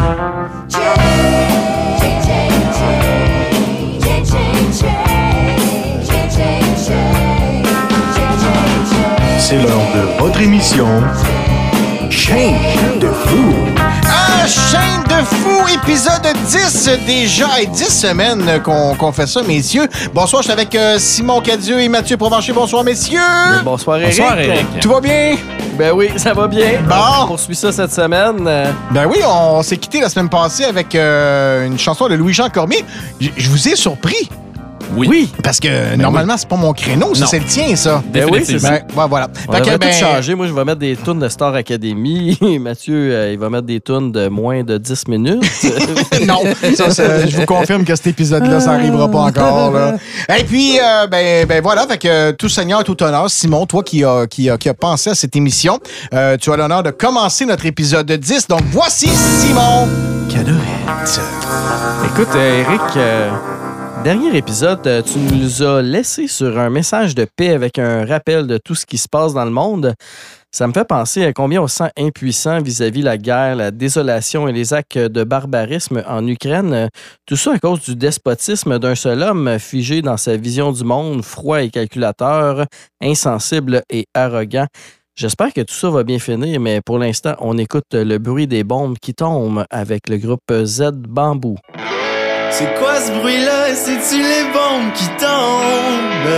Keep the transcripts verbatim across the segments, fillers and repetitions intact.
C'est l'heure de votre émission Chaîne de fou. Ah, Chaîne de fou, épisode dix déjà, et dix semaines qu'on qu'on fait ça, messieurs. Bonsoir, je suis avec euh, Simon Cadieux et Mathieu Provencher. Bonsoir, messieurs. Bonsoir, Eric. Bonsoir, Eric. Tout va bien? Ben oui, ça va bien. Bon. On poursuit ça cette semaine. Ben oui, on s'est quitté la semaine passée avec euh, une chanson de Louis-Jean Cormier. J- Je vous ai surpris. Oui. oui. Parce que ben normalement, oui. c'est pas mon créneau, ça, non. c'est le tien, ça. Ben oui, c'est ça. Ben, ben, voilà. On fait va que, ben... tout changer. Moi, je vais mettre des tunes de Star Academy. Mathieu, euh, il va mettre des tunes de moins de dix minutes. Non, ça, ça, je vous confirme que cet épisode-là, ça n'arrivera pas encore. Là. Et puis, euh, ben, ben voilà, fait que tout seigneur, tout honneur, Simon, toi qui as qui a, qui a pensé à cette émission, euh, tu as l'honneur de commencer notre épisode dix. Donc, voici Simon Cadorette. Écoute, euh, Eric... Euh... Dernier épisode, tu nous as laissé sur un message de paix avec un rappel de tout ce qui se passe dans le monde. Ça me fait penser à combien on se sent impuissant vis-à-vis la guerre, la désolation et les actes de barbarisme en Ukraine. Tout ça à cause du despotisme d'un seul homme figé dans sa vision du monde, froid et calculateur, insensible et arrogant. J'espère que tout ça va bien finir, mais pour l'instant, on écoute le bruit des bombes qui tombent avec le groupe Z Bamboo. C'est quoi ce bruit-là? C'est-tu les bombes qui tombent?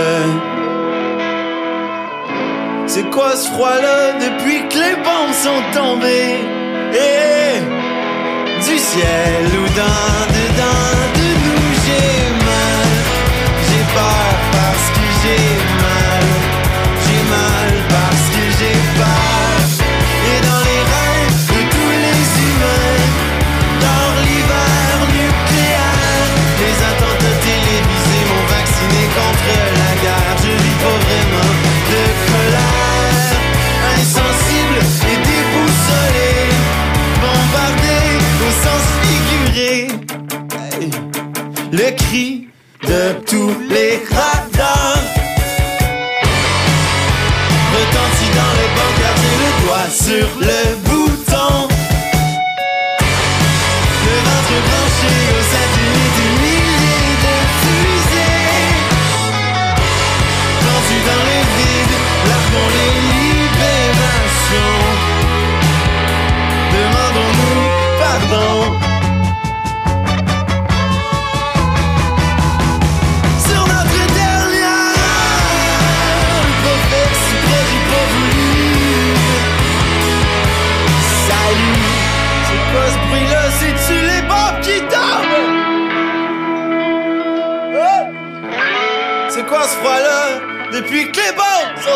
C'est quoi ce froid-là depuis que les bombes sont tombées? Hey, du ciel ou dans dedans de nous, j'ai mal. J'ai peur parce que j'ai mal. J'ai mal parce que j'ai peur. Et dans les reins de tous les humains, dans l'hiver nucléaire, les attentats télévisés m'ont vacciné contre la guerre. Je vis pas vraiment de colère, insensible et déboussolé, bombardé au sens figuré. Hey. Le cri de tous les radars retentit dans le bunker, j'ai le doigt sur le bouton. Le ventre branché au satellite, des milliers de fusées rendues dans le vide, larguons les libérations. Demandons-nous pardon. Sur notre dernière prophétie, projet pas voulu. Salut, c'est quoi ce bruit-là? C'est-tu les bombes qui tombent? Oh! C'est quoi ce froid-là? Depuis que les bombes sont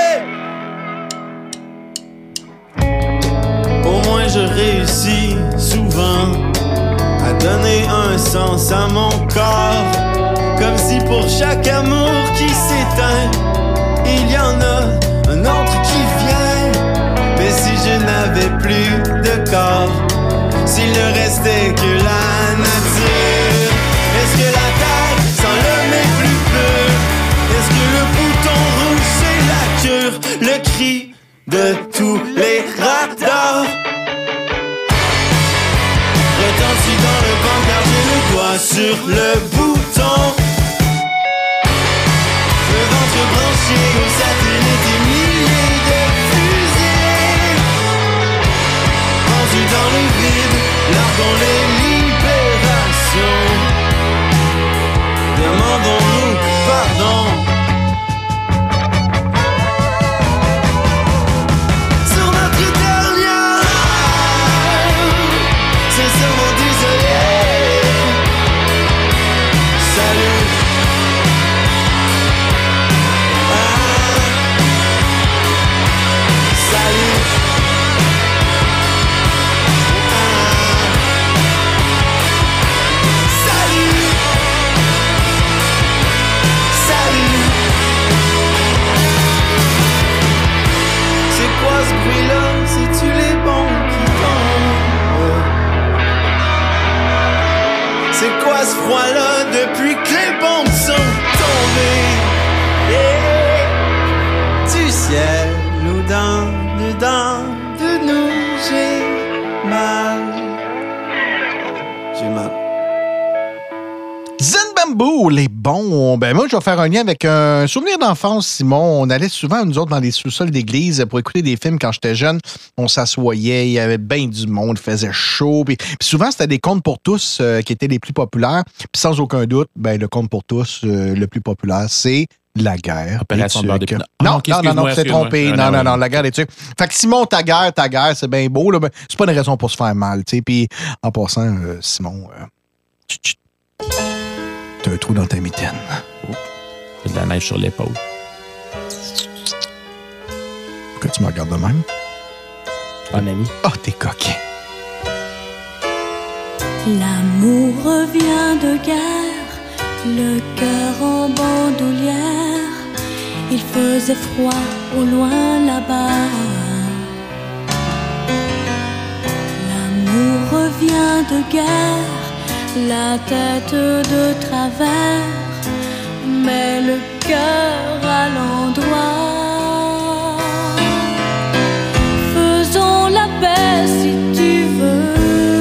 tombées. Au moins je réussis souvent à donner un sens à mon corps. Comme si pour chaque amour qui s'éteint, il y en a un autre qui vient. Mais si je n'avais plus de corps, s'il ne restait que la nature, est-ce que la terre sans l'homme est plus pure? Est-ce que le bouton rouge c'est la cure? Le cri de tous les radars retentit dans le bunker, j'ai le doigt sur le bouton. Le ventre branché au satellite, des milliers de fusées rendues dans le vide, larguons les libérations. Demandons-nous pardon. Sur notre dernière, sincèrement désolé. Salut. Ah. Bamboo, les bons. Ben moi, je vais faire un lien avec un souvenir d'enfance, Simon. On allait souvent, nous autres, dans les sous-sols d'église pour écouter des films quand j'étais jeune. On s'assoyait, il y avait bien du monde, il faisait chaud. Puis, puis souvent, c'était des contes pour tous euh, qui étaient les plus populaires. Puis sans aucun doute, ben le conte pour tous, euh, le plus populaire, c'est La guerre. Opération de beurre d'épinards. Non, Ah, non, non, non, tu t'es excuse-moi. trompé. Ah, Non, non, ouais. non, la guerre des trucs. Fait que Simon, ta guerre, ta guerre, c'est bien beau. Là, ben, c'est pas une raison pour se faire mal. Tu sais. Puis en passant, euh, Simon, euh, tchit, tchit. T'as un trou dans ta mitaine. J'ai de la neige sur l'épaule. Pourquoi tu me regardes de même? Un ami. Ah, oh, t'es coquin. L'amour revient de guerre, le cœur en bandoulière. Il faisait froid au loin là-bas. L'amour revient de guerre, la tête de travers, mais le cœur à l'endroit. Faisons la paix si tu veux.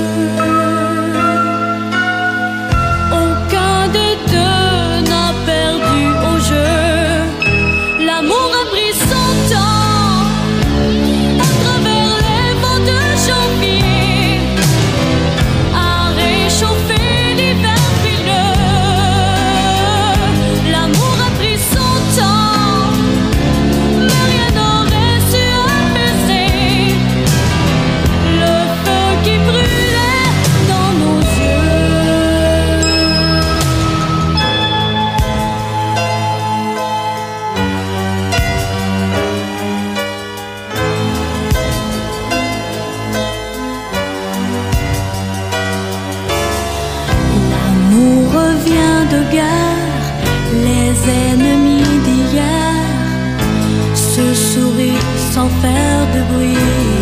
Aucun des deux n'a perdu au jeu. L'amour a pris son temps à travers les vents de janvier, à réchauffer l'hiver frileux. L'amour a pris son temps, mais rien n'aurait su apaiser le feu qui brûlait dans nos yeux. L'amour revient de guerre, les ennemis d'hier se sourient sans faire de bruit.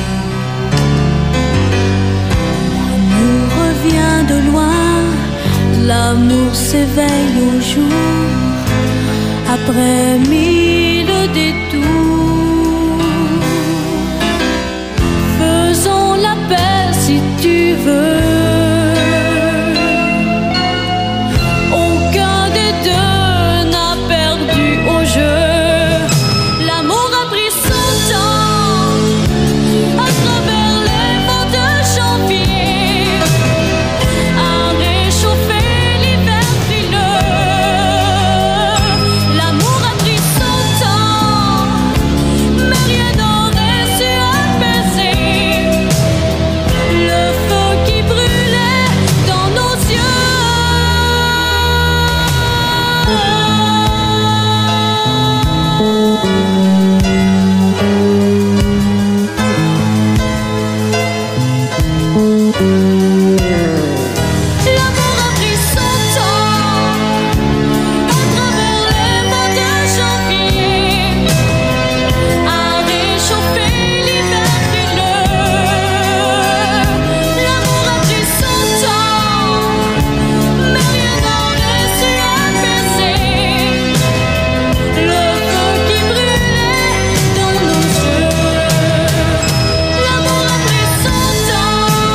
L'amour revient de loin, l'amour s'éveille au jour, après mille détours. Faisons la paix si tu veux. Aucun des deux n'a perdu au jeu. L'amour a pris son temps à travers les vents de janvier, à réchauffer l'hiver frileux. L'amour a pris son temps, mais rien n'aurait su apaiser le feu qui brûlait dans nos yeux. L'amour a pris son temps à travers les vents de janvier, à réchauffer l'hiver frileux. L'amour a pris son temps, mais rien n'aurait su apaiser le feu qui brûlait dans nos yeux. L'amour a pris son temps.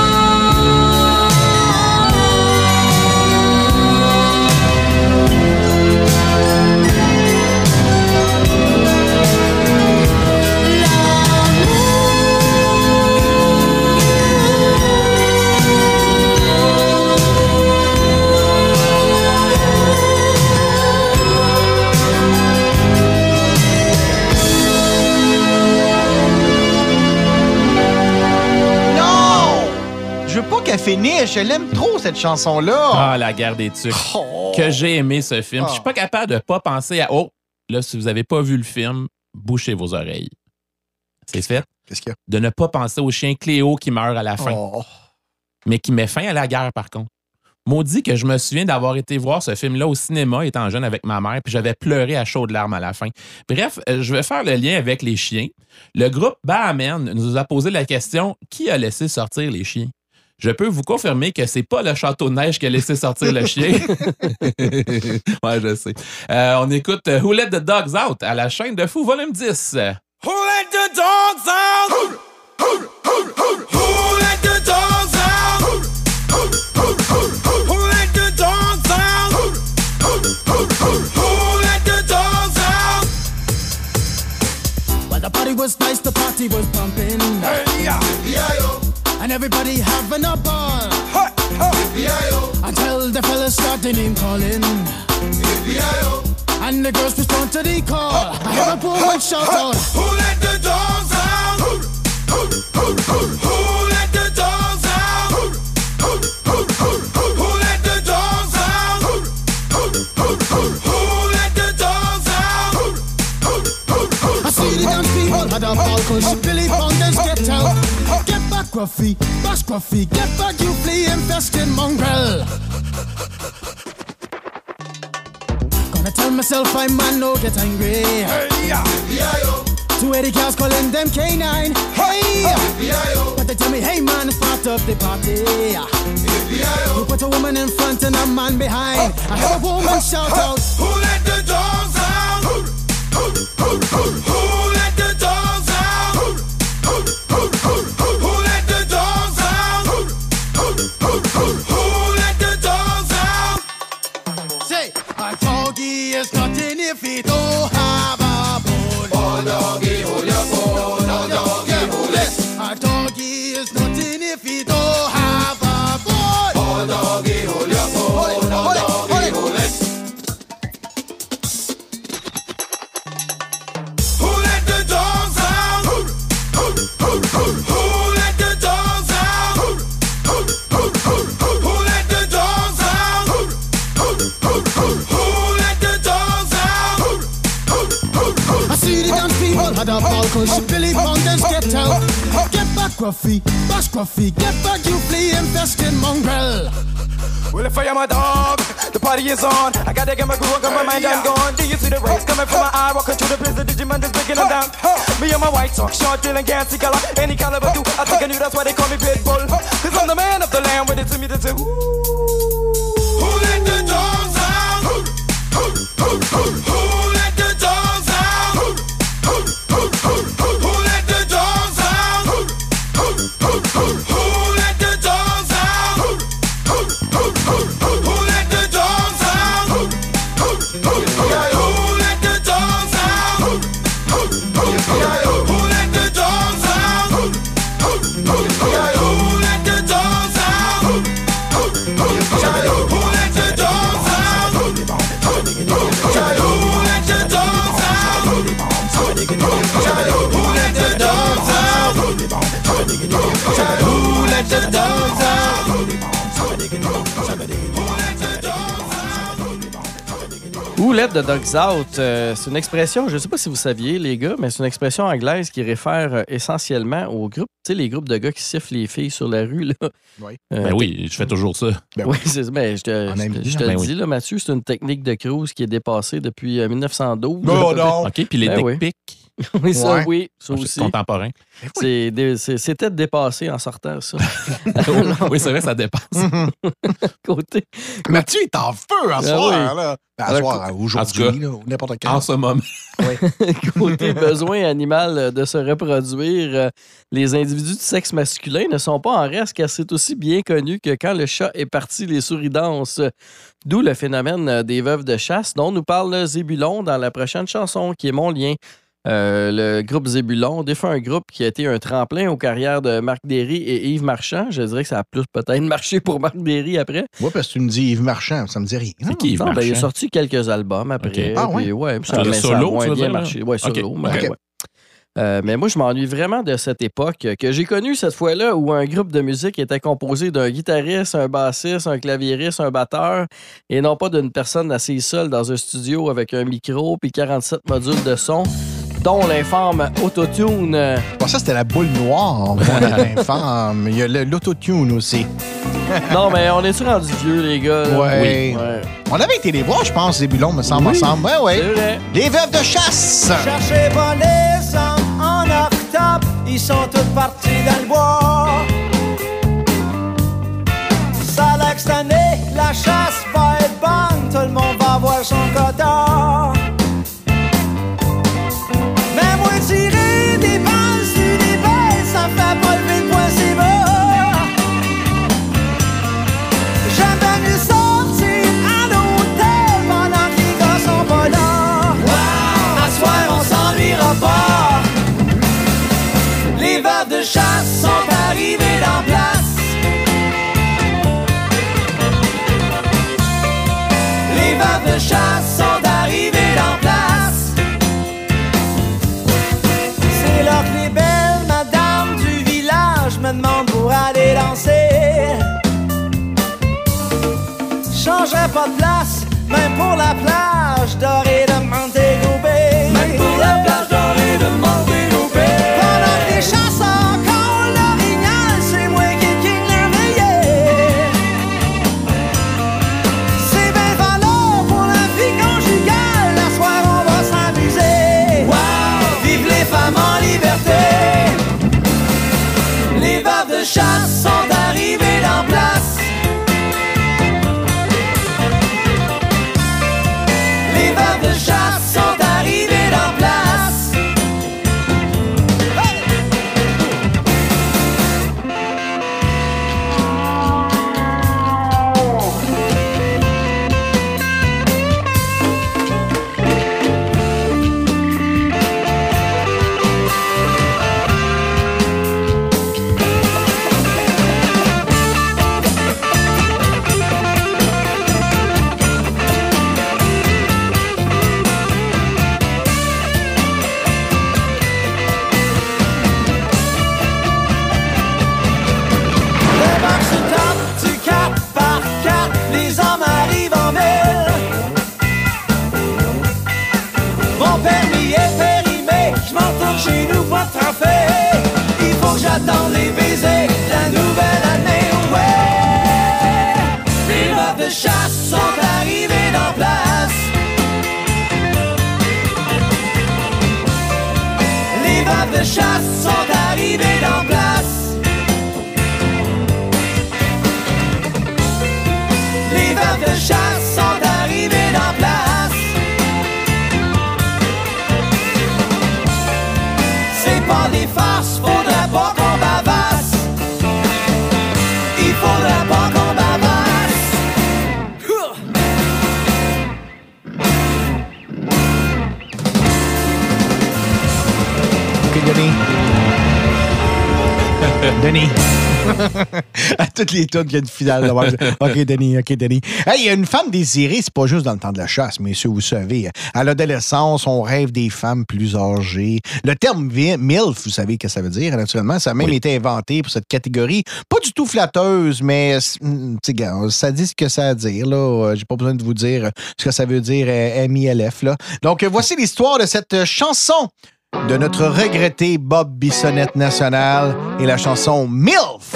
Non! Je veux pas qu'elle finisse. Je l'aime trop, cette chanson-là. Ah, La guerre des tucs. Oh. Que j'ai aimé ce film. Ah. Je suis pas capable de pas penser à... Oh, là, si vous avez pas vu le film, bouchez vos oreilles. C'est fait. Qu'est-ce qu'il y a? De ne pas penser au chien Cléo qui meurt à la fin. Oh. Mais qui met fin à la guerre, par contre. Maudit que je me souviens d'avoir été voir ce film-là au cinéma étant jeune avec ma mère, puis j'avais pleuré à chaudes larmes à la fin. Bref, euh, je vais faire le lien avec les chiens. Le groupe Bahamen nous a posé la question « Qui a laissé sortir les chiens? » Je peux vous confirmer que c'est pas le château de neige qui a laissé sortir le chien. Ouais, je sais. Euh, on écoute euh, Who Let the Dogs Out à la chaîne de Fou, volume dix. Who let the dogs out? Who, who, who, who, who let the dogs out? Who, who, who, who, who let the dogs out? Who, calling. And everybody having a ball until the fellas start the name calling. And the girls respond to the call. I hear a woman shout out, Who let the dogs out? Who, who, who, who, who let the dogs out? Who, who, who, who, who let the dogs out? Who, who, who, who, who let the dogs out? Who, who, who, who, I see the dance people had a ball cause Billy Fountains get out. Get back, Gruffy, bash Gruffy, get back, you flea infested mongrel. Gonna tell myself I man no get angry. Two eighty cars calling them K nine. Hey, but they tell me, hey man, start up the party. You put a woman in front and a man behind. I heard a woman shout out, who let the dogs out? Who, who, who, who, who let the dogs out? Who, who, who, who, who let the dogs out? Who, who, who, who, who let the dogs out? say, a doggy is nothing if he don't have a bone. Oh doggy, hold your bone. Oh doggy, hold it. A doggy is nothing if he don't have a bone. Oh doggy, hold your bone. Oh doggy, hold it. Who let the dogs out? Who, who, who, who, who let the dogs out? Who, who, who, who, who let the dogs out? Who, who, who, who, who let the dogs out? Who, who, who, who, I see the dance people had a ball cause Billy Fountains get out. Get back, Gruffy, bash Gruffy, get back, you flea infested mongrel. Well, if I am a dog, the party is on. I gotta get my groove on, got my mind, I'm gone. Do you see the rays coming from my eye? Walking through the prison, Digimon is breaking them down. Me and my white talk, short, dealing, gassy color. Any caliber do, I think I knew that's why they call me Pitbull. Cause I'm the man of the land, with it to me, they say, ooh. who let the dogs out? Who, who, who, who, who let the dogs out? Who, who, who, who, who let the dogs out? Who, who, who, who, who let the dogs out? Who, who, who, who, who let the dogs out? Who, who, who, who, who let the dogs out? Who, who, who, who, who let the dogs out? Who, who, who, who, who let the dogs out? Who, who, who, who let the dogs out? Who, who, who let the dogs out? Who, who let the dogs out? Who let the dogs out? Who let the dogs Who let the dogs out? Euh, c'est une expression, je ne sais pas si vous saviez, les gars, mais c'est une expression anglaise qui réfère euh, essentiellement aux groupes, tu sais, les groupes de gars qui sifflent les filles sur la rue, là. Oui. Euh, Ben oui, je fais toujours ça. Ben oui, c'est ben, je te, En je, ami, te- je te ben le oui. dis, là, Mathieu, c'est une technique de cruise qui est dépassée depuis euh, mille neuf cent douze. Non, non. OK, puis les Ben dick oui. pics, Oui, ça, Ouais. oui, ça aussi. contemporains. C'est dé- c'est- C'était dépassé en sortant, ça. Oui, c'est vrai, ça dépasse. Côté. Mathieu est en feu à Ah soir, oui. là. Ben, à Alors, soir, en tout cas, aujourd'hui, là, ou n'importe quand. En ce moment. Côté besoin animal de se reproduire, euh, les individus du sexe masculin ne sont pas en reste car c'est aussi bien connu que quand le chat est parti, les souris dansent. D'où le phénomène euh, des veuves de chasse dont nous parle Zébulon dans la prochaine chanson qui est mon lien. Euh, le groupe Zébulon, défunt un groupe qui a été un tremplin aux carrières de Marc Derry et Yves Marchand. Je dirais que ça a plus peut-être marché pour Marc Derry après. Moi, parce que tu me dis Yves Marchand, ça me dit rien. C'est qui, Yves Non, ben, il a Marchand? sorti quelques albums après. Ok. Ah, ouais? puis ouais, puis Ah, le mais ça a solo, moins tu veux bien dire, là? marché. Ouais, Ok. solo, mais Ok. ouais. Euh, mais moi, je m'ennuie vraiment de cette époque que j'ai connue cette fois-là où un groupe de musique était composé d'un guitariste, un bassiste, un claviériste, un batteur et non pas d'une personne assise seule dans un studio avec un micro puis quarante-sept modules de son, dont l'infâme Autotune. Bon, ça, c'était la boule noire, moi, l'infâme. Il y a le- l'autotune aussi. Non, mais on est-tu rendu vieux, les gars? là? Ouais. Ouais. On avait été les voir, je pense, Zébulon, me semble, Oui. ensemble. Ouais, ouais. C'est vrai. Les veuves de chasse. Cherchez pas les hommes en octobre, ils sont tous partis dans le bois. Ça a l'air que cette année, la chasse va être bonne, tout le monde va avoir son quota. Mais moi tirer des balles sur des belles, ça me fait pas lever le poing si bas. J'aime bien mieux sortir à l'hôtel pendant que les gars sont pas là. À soir, on s'ennuiera pas. Les veuves veuves de chasse sont arrivées d'en place. Les veuves de chasse sont arrivées d'en place. C'est là que les belles madames du village me demandent pour aller danser. Changerais pas de place, même pour la plage dorée de Montego Bay. Même pour la plage dorée de Montego Bay. Pendant que les chasseurs collent l'orignal, c'est moi qui king l'éveillé. C'est ben valeur pour la vie conjugale, la soirée on va s'amuser. Wow, vive les femmes en liberté. Les veuves de chasse sont arrivées d'en place. Les veuves de chasse sont arrivées d'en place. Hey! Le box top du quatre par quatre, les hommes arrivent en mille. Mon permis est périmé, je m'en retourne chez nous, pas de trophée. Il faut que j'attende les baisers de la nouvelle année, ouais. Les veuves de chasse sont arrivées d'en place. Les veuves de chasse sont arrivées d'en place. Les veuves de chasse sont arrivées d'en place. C'est pas des farces, faudrait pas qu'on bavasse. Il faudrait pas qu'on bavasse. OK, Denis. Denis. À toutes les tunes qu'il y a une finale. Là. OK, Denis, OK, Denis. Hey, il y a une femme désirée, c'est pas juste dans le temps de la chasse, messieurs, vous savez. À l'adolescence, on rêve des femmes plus âgées. Le terme vi- MILF, vous savez ce que ça veut dire, naturellement. Ça a même Oui. été inventé pour cette catégorie. Pas du tout flatteuse, mais t'sais, gars, ça dit ce que ça a à dire. Là. J'ai pas besoin de vous dire ce que ça veut dire euh, M I L F. Là. Donc, voici l'histoire de cette chanson de notre regretté Bob Bissonnette national et la chanson MILF.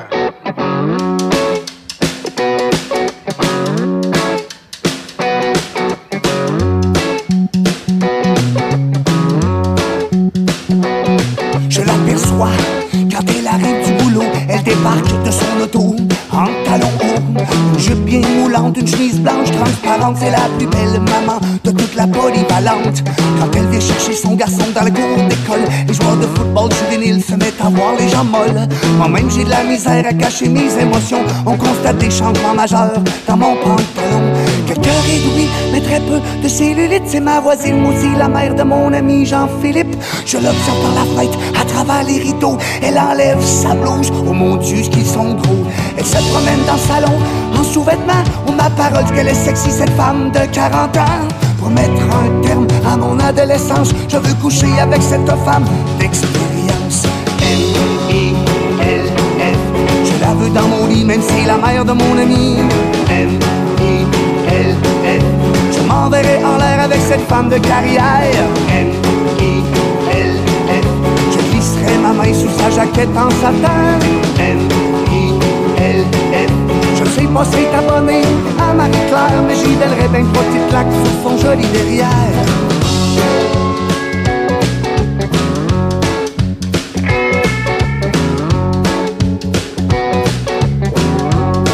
Je l'aperçois quand elle arrive du boulot. Elle débarque de son auto en talons hauts, une jupe bien moulante, une chemise blanche transparente. C'est la plus belle maman de toute la polyvalente. Quand elle vient chercher son garçon dans la cour d'école, les joueurs de football juvénile se mettent à voir les gens molles. Moi-même j'ai de la misère à cacher mes émotions. On constate des changements majeurs dans mon pantalon. Quelques réduits, mais très peu de cellulite. C'est ma voisine aussi, la mère de mon ami Jean-Philippe. Je l'observe par la fenêtre, à travers les rideaux. Elle enlève sa blouse, oh mon Dieu, ce qu'ils sont gros. Elle se promène dans le salon, en sous-vêtements. Oh ma parole, qu'elle est sexy, cette femme de quarante ans. Pour mettre un terme à mon adolescence, je veux coucher avec cette femme d'expérience. M I L F, je la veux dans mon lit, même si c'est la mère de mon ami. M I L F, je m'enverrai en l'air avec cette femme de carrière. M I L F, je glisserai ma main sous sa jaquette en satin. M I L F, je sais pas si t'es abonné à Marie-Claire, mais j'y donnerai ben une petite claque sur son joli derrière.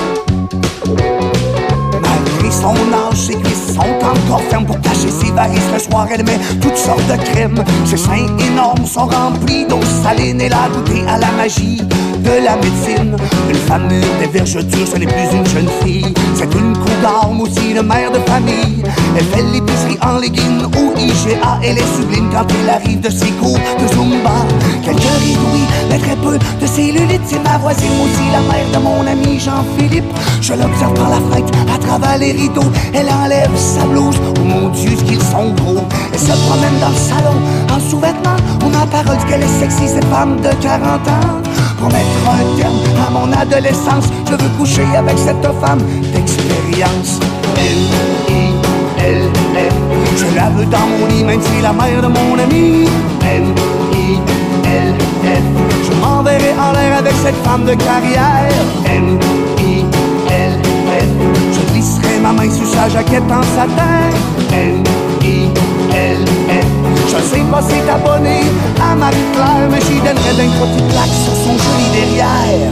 Malgré son âge, ses cuisses sont encore fermes pour cacher ses varices. le soir, elle met toutes sortes de crèmes. Ses seins énormes sont remplis d'eau saline. Elle a goûté à la magie de la médecine. Une femme mûre des vergetures, ce n'est plus une jeune fille. C'est une cougar, mais aussi une mère de famille. Elle fait l'épicerie en leggings au I G A. Elle est sublime quand elle arrive de ses cours de Zumba. Quelques ridouilles, mais très peu de cellulite. C'est ma voisine aussi, la mère de mon ami Jean-Philippe. Je l'observe par la fenêtre, à travers les rideaux. Elle enlève sa blouse, oh mon Dieu, qu'ils sont gros. Elle se promène dans le salon, en sous-vêtements. On a parole qu'elle est sexy, cette femme de quarante ans. Pour mettre un terme à mon adolescence, je veux coucher avec cette femme d'expérience. L I L F, je la veux dans mon lit, même si c'est la mère de mon ami. L I L F, je m'enverrai en l'air avec cette femme de carrière. L I L F, je glisserai ma main sur sa jaquette en satin. L I L F, je sais pas si t'es abonné à Marie-Claire, mais j'y donnerais d'un gros petit plaque sur son joli derrière.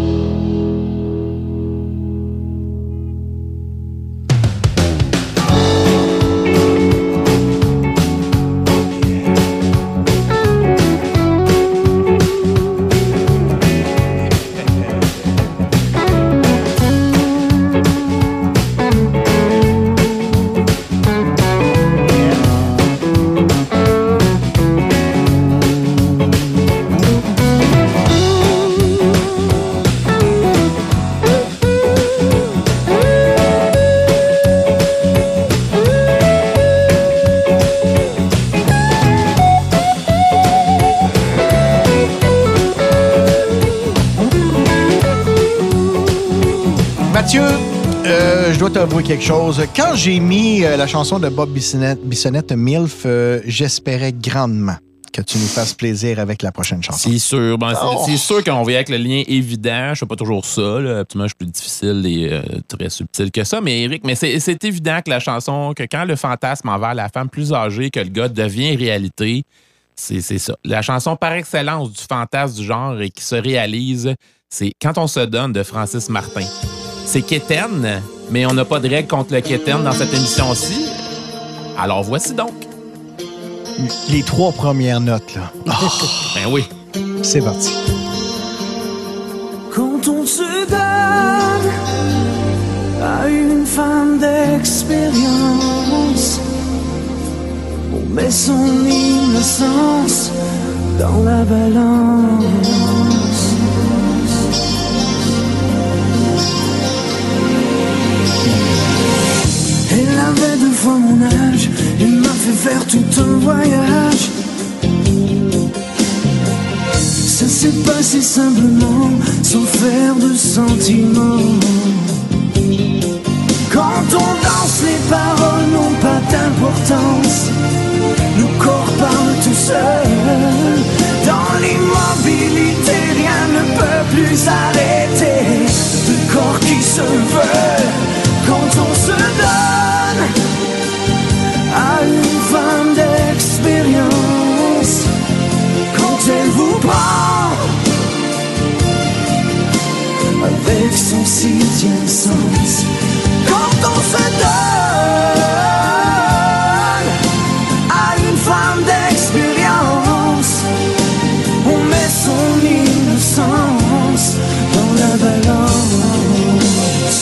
Mathieu, euh, je dois t'avouer quelque chose. Quand j'ai mis euh, la chanson de Bob Bissonnette, Bissonnette MILF, euh, j'espérais grandement que tu nous fasses plaisir avec la prochaine chanson. C'est sûr. Ben, Oh. c'est, c'est sûr qu'on va y avec le lien évident. Je fais pas toujours ça. Là. Optimement, je suis plus difficile et euh, très subtil que ça. Mais Eric, mais c'est, c'est évident que la chanson, que quand le fantasme envers la femme plus âgée que le gars devient réalité, c'est, c'est ça. La chanson par excellence du fantasme du genre et qui se réalise, c'est Quand on se donne de Francis Martin. C'est quétaine, mais on n'a pas de règle contre le quétaine dans cette émission-ci. Alors voici donc. Les trois premières notes, là. Oh, ben oui. C'est parti. Quand on se donne à une femme d'expérience, on met son innocence dans la balance. Elle avait deux fois mon âge, elle m'a fait faire tout un voyage. Ça s'est passé simplement, sans faire de sentiments. Quand on danse, les paroles n'ont pas d'importance. Nos corps parlent tout seuls. Dans l'immobilité, rien ne peut plus arrêter. Deux corps qui se veulent. Quand on se donne à une femme d'expérience, quand elle vous prend avec son sixième sens, quand on se donne à une femme d'expérience, on met son innocence dans la balance.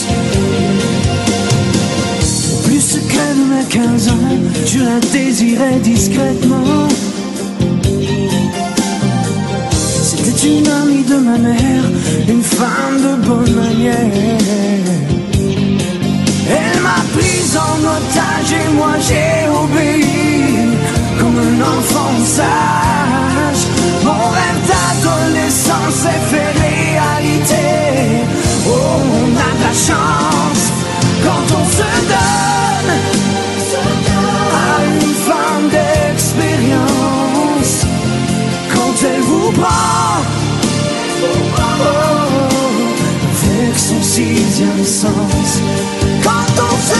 Au plus secret de mes quinze ans, je la désirais discrètement. C'était une amie de ma mère, une femme de bonne manière. Elle m'a prise en otage et moi j'ai obéi comme un enfant sage. Mon rêve d'adolescence s'est fait réalité. Oh, on a de la chance quand on se donne à une femme d'expérience. Quand elle vous prend oh, avec son sixième sens. Quand on se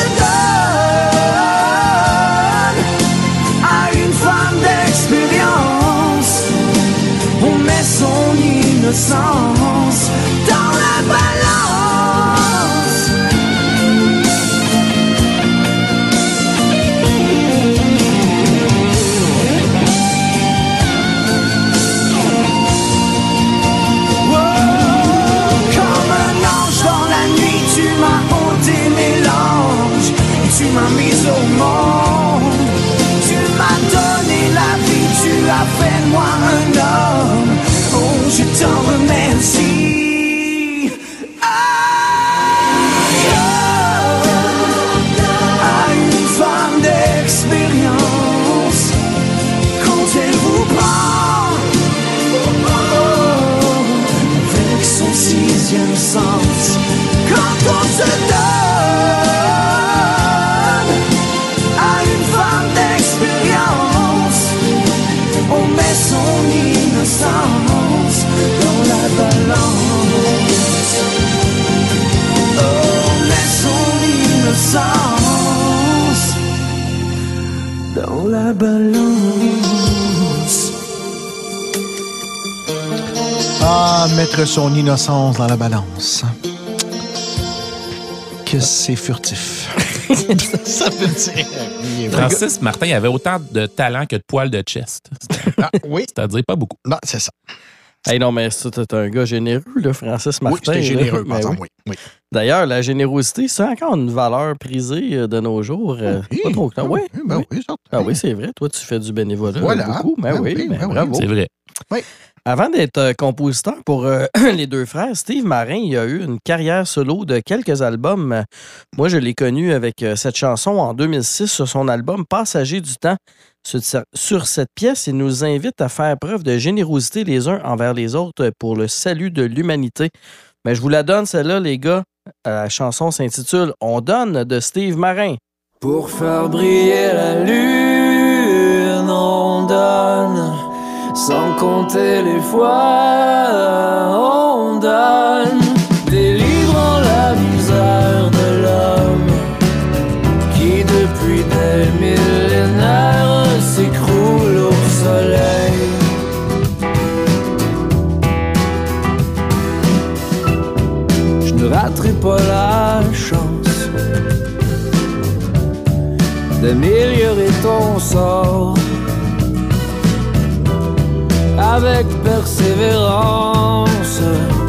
donne à une femme d'expérience, on met son innocence dans la balance. sens. Quand on se donne à une femme d'expérience, on met son innocence dans la balance. Oh, on met son innocence dans la balance. Ah, mettre son innocence dans la balance. Que c'est furtif. Ça veut dire. Francis Martin, il avait autant de talent que de poils de chest. Ah, oui. C'est-à-dire pas beaucoup. Non, c'est ça. Hey non, mais ça, t'es un gars généreux, là, Francis Martin. Oui, j'étais généreux, là. par exemple, oui. oui. oui. D'ailleurs, la générosité, c'est encore une valeur prisée euh, de nos jours. Euh, Oui. Pas trop tard. Oui, Oui, ben oui. oui, ça. Ah oui, c'est vrai. Toi, tu fais du bénévolat Voilà. beaucoup. Ben, Ben oui, oui, ben ben oui. bravo. C'est vrai. Avant d'être euh, compositeur pour euh, les deux frères, Steve Marin, il a eu une carrière solo de quelques albums. Moi, je l'ai connu avec euh, cette chanson en deux mille six sur son album Passager du temps. Sur, sur cette pièce, il nous invite à faire preuve de générosité les uns envers les autres pour le salut de l'humanité. Mais je vous la donne, celle-là, les gars. La chanson s'intitule « On donne » de Steve Marin. Pour faire briller la lune, on donne, sans compter les fois, on donne, délivrant la misère de l'homme, qui depuis des millénaires s'écroule au soleil. Je ne raterai pas la chance d'améliorer ton sort avec persévérance.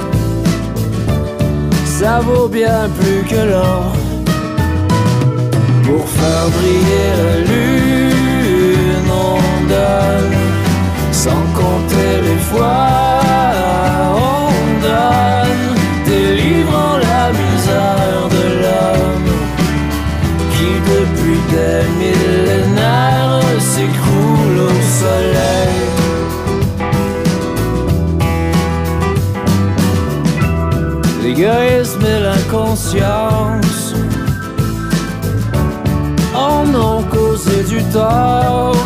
Ça vaut bien plus que l'or. Pour faire briller la lune, on donne, sans compter les fois, on donne, délivrant la misère de l'homme, qui depuis des millénaires s'écroule au soleil. L'égoïsme et l'inconscience en ont causé du tort.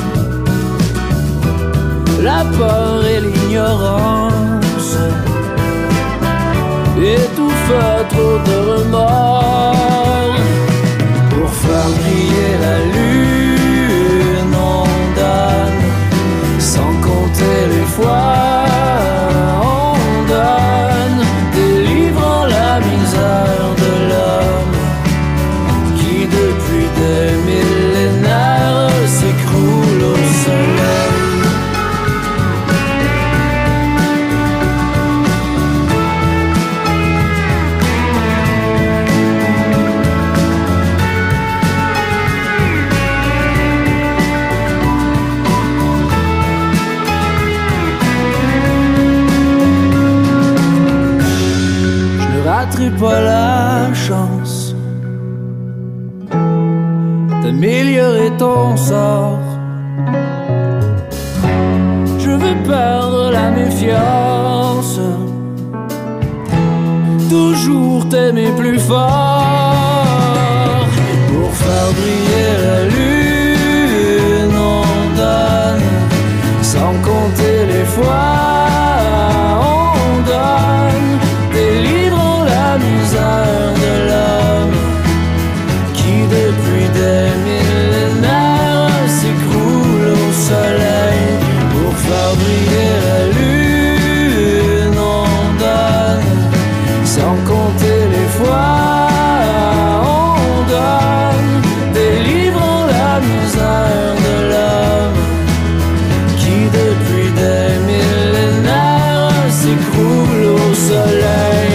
La peur et l'ignorance étouffent trop de remords. Pour faire briller la lune, on donne, sans compter les fois, on donne, délivrant la misère de l'homme, qui depuis des millénaires s'écroule au soleil. Pas la chance d'améliorer ton sort. Je veux perdre la méfiance, toujours t'aimer plus fort. Pour faire briller la lune, on donne, sans compter les fois, on donne, délivrant la misère de l'homme, qui depuis des millénaires s'écroule au soleil. Pour faire briller la lune, on donne, sans compter les fois, on donne, délivrant la misère de l'homme, qui depuis des millénaires s'écroule au soleil.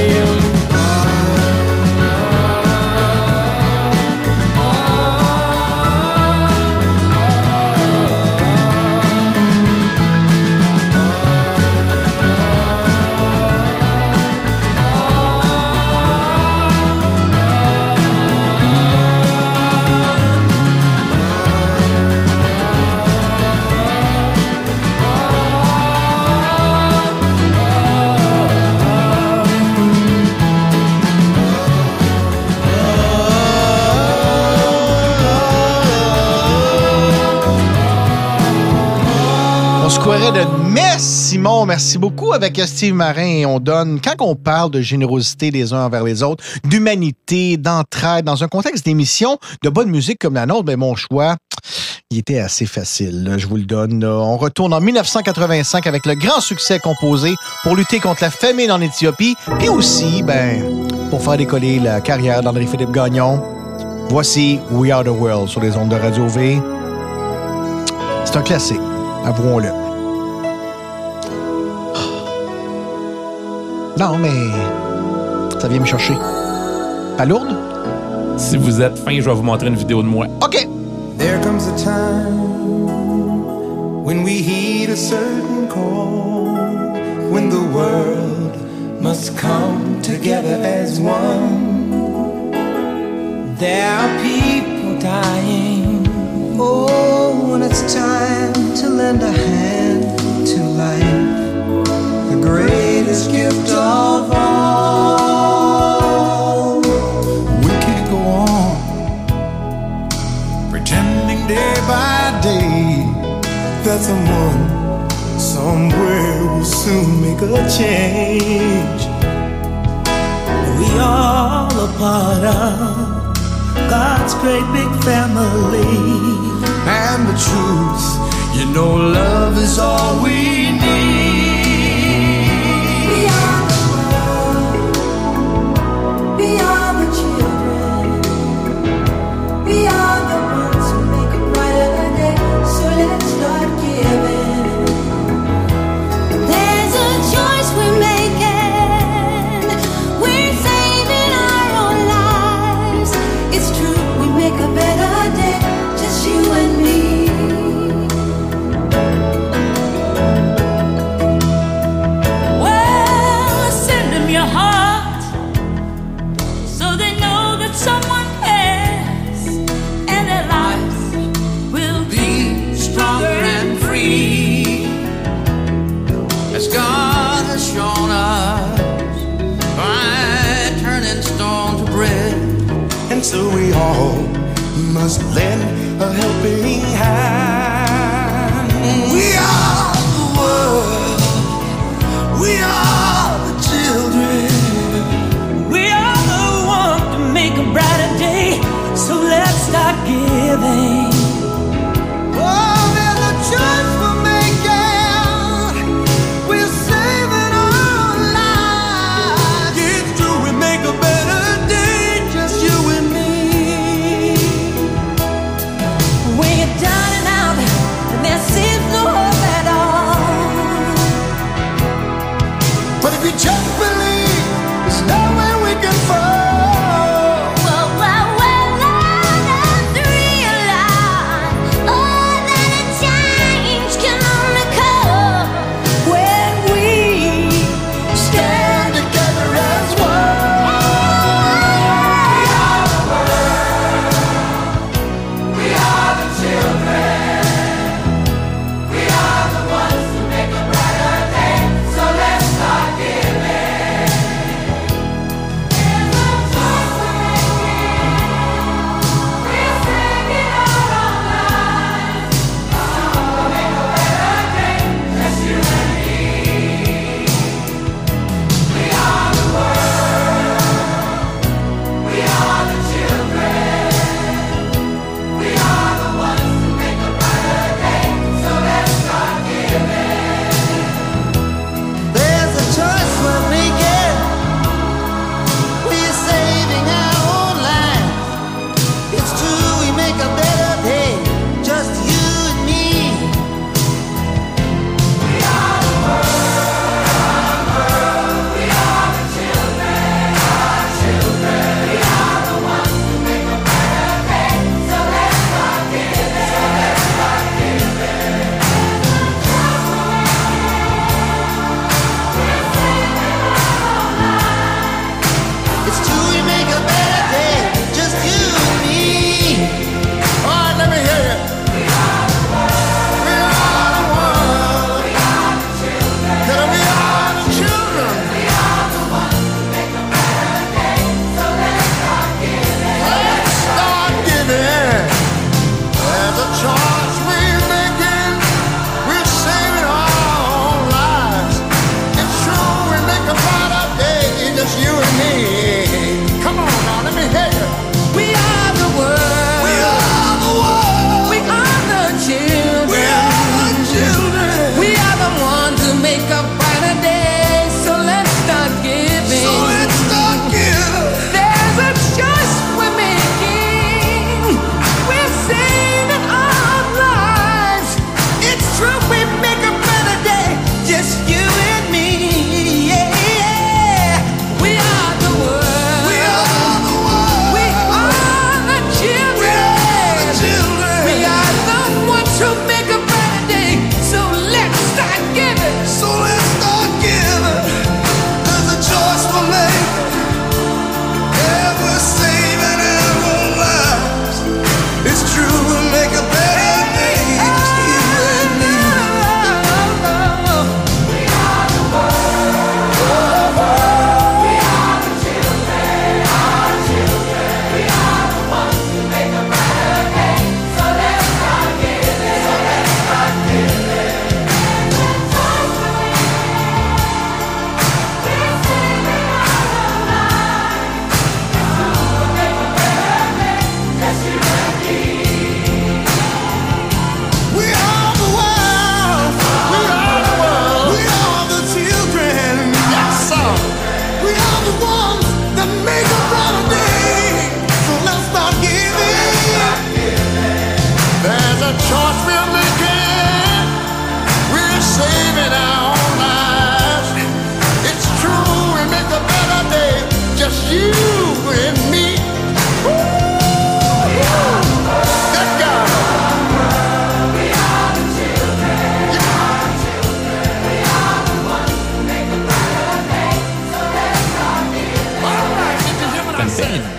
extrait de Mess, Simon. Merci beaucoup avec Steve Marin. On donne, quand on parle de générosité les uns envers les autres, d'humanité, d'entraide, dans un contexte d'émission de bonne musique comme la nôtre, ben mon choix, il était assez facile. Là, je vous le donne. Là. On retourne en dix-neuf cent quatre-vingt-cinq avec le grand succès composé pour lutter contre la famine en Éthiopie, puis aussi, ben, pour faire décoller la carrière d'André-Philippe Gagnon. Voici We Are the World sur les ondes de Radio V. C'est un classique, avouons-le. Non, mais ça vient me chercher. Pas lourde? Si vous êtes fin, je vais vous montrer une vidéo de moi. OK. There comes a time when we heed a certain call, when the world must come together as one. There are people dying. Oh, when it's time to lend a hand to life, the greatest gift of all. We can't go on pretending day by day that someone somewhere will soon make a change. We all a part of God's great big family. And the truth, you know, love is all we need. We are the world. We are the children. We are the ones who make a brighter day. So let's start giving. There's a choice we're making. We're saving our own lives. It's true, we make a better day. Just you and me. Well, send them your heart so they know that someone cares, and their lives will be stronger and free, as God has shown us by turning stone to bread. And so we all must lend a helping hand. We are the world. We are the children. We are the one to make a brighter day. So let's start giving. Oh, there's a choice we're making. We're saving our lives. It's true, we make a better day. Just you and me.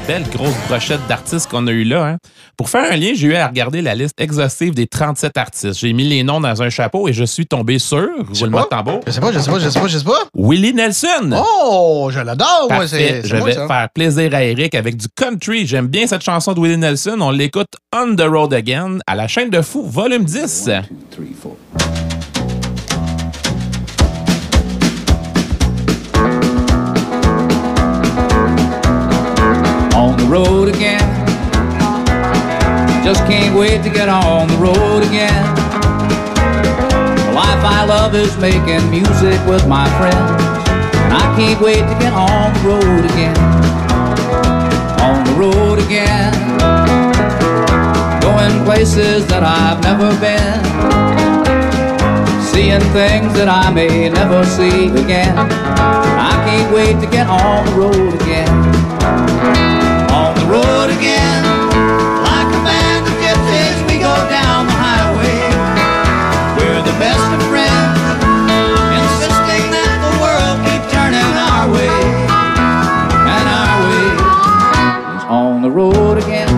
belle grosse brochette d'artistes qu'on a eu là. Hein. Pour faire un lien, j'ai eu à regarder la liste exhaustive des trente-sept artistes. J'ai mis les noms dans un chapeau et je suis tombé sur, roulement de tambour. Je sais pas, je sais pas, je sais pas, je sais pas. Willie Nelson. Oh, je l'adore, moi. C'est, c'est je moi, vais ça. faire plaisir à Eric avec du country. J'aime bien cette chanson de Willie Nelson. On l'écoute On the Road Again à la chaîne de Fou, volume dix. One, two, three, four. On the road again. Just can't wait to get on the road again. The life I love is making music with my friends, and I can't wait to get on the road again. On the road again. Going places that I've never been, seeing things that I may never see again. I can't wait to get on the road again. On the road again, like a band of gypsies, we go down the highway. We're the best of friends, insisting that the world keep turning our way. And our way is on the road again.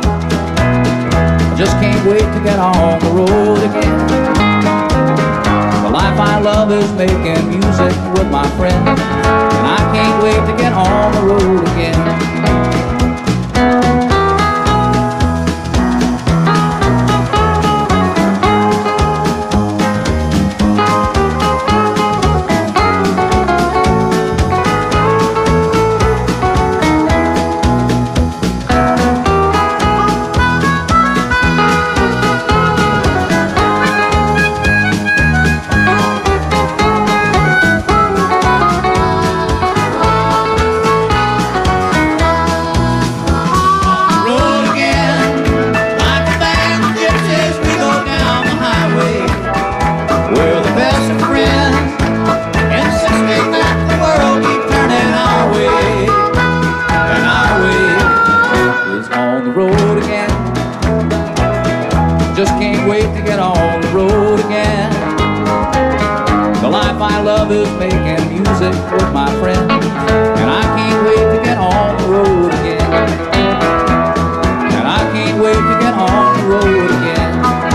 I just can't wait to get on the road again. The life I love is making music with my friends, and I can't wait to get on the road again. Just can't wait to get on the road again. The life I love is making music with my friends, and I can't wait to get on the road again. And I can't wait to get on the road again.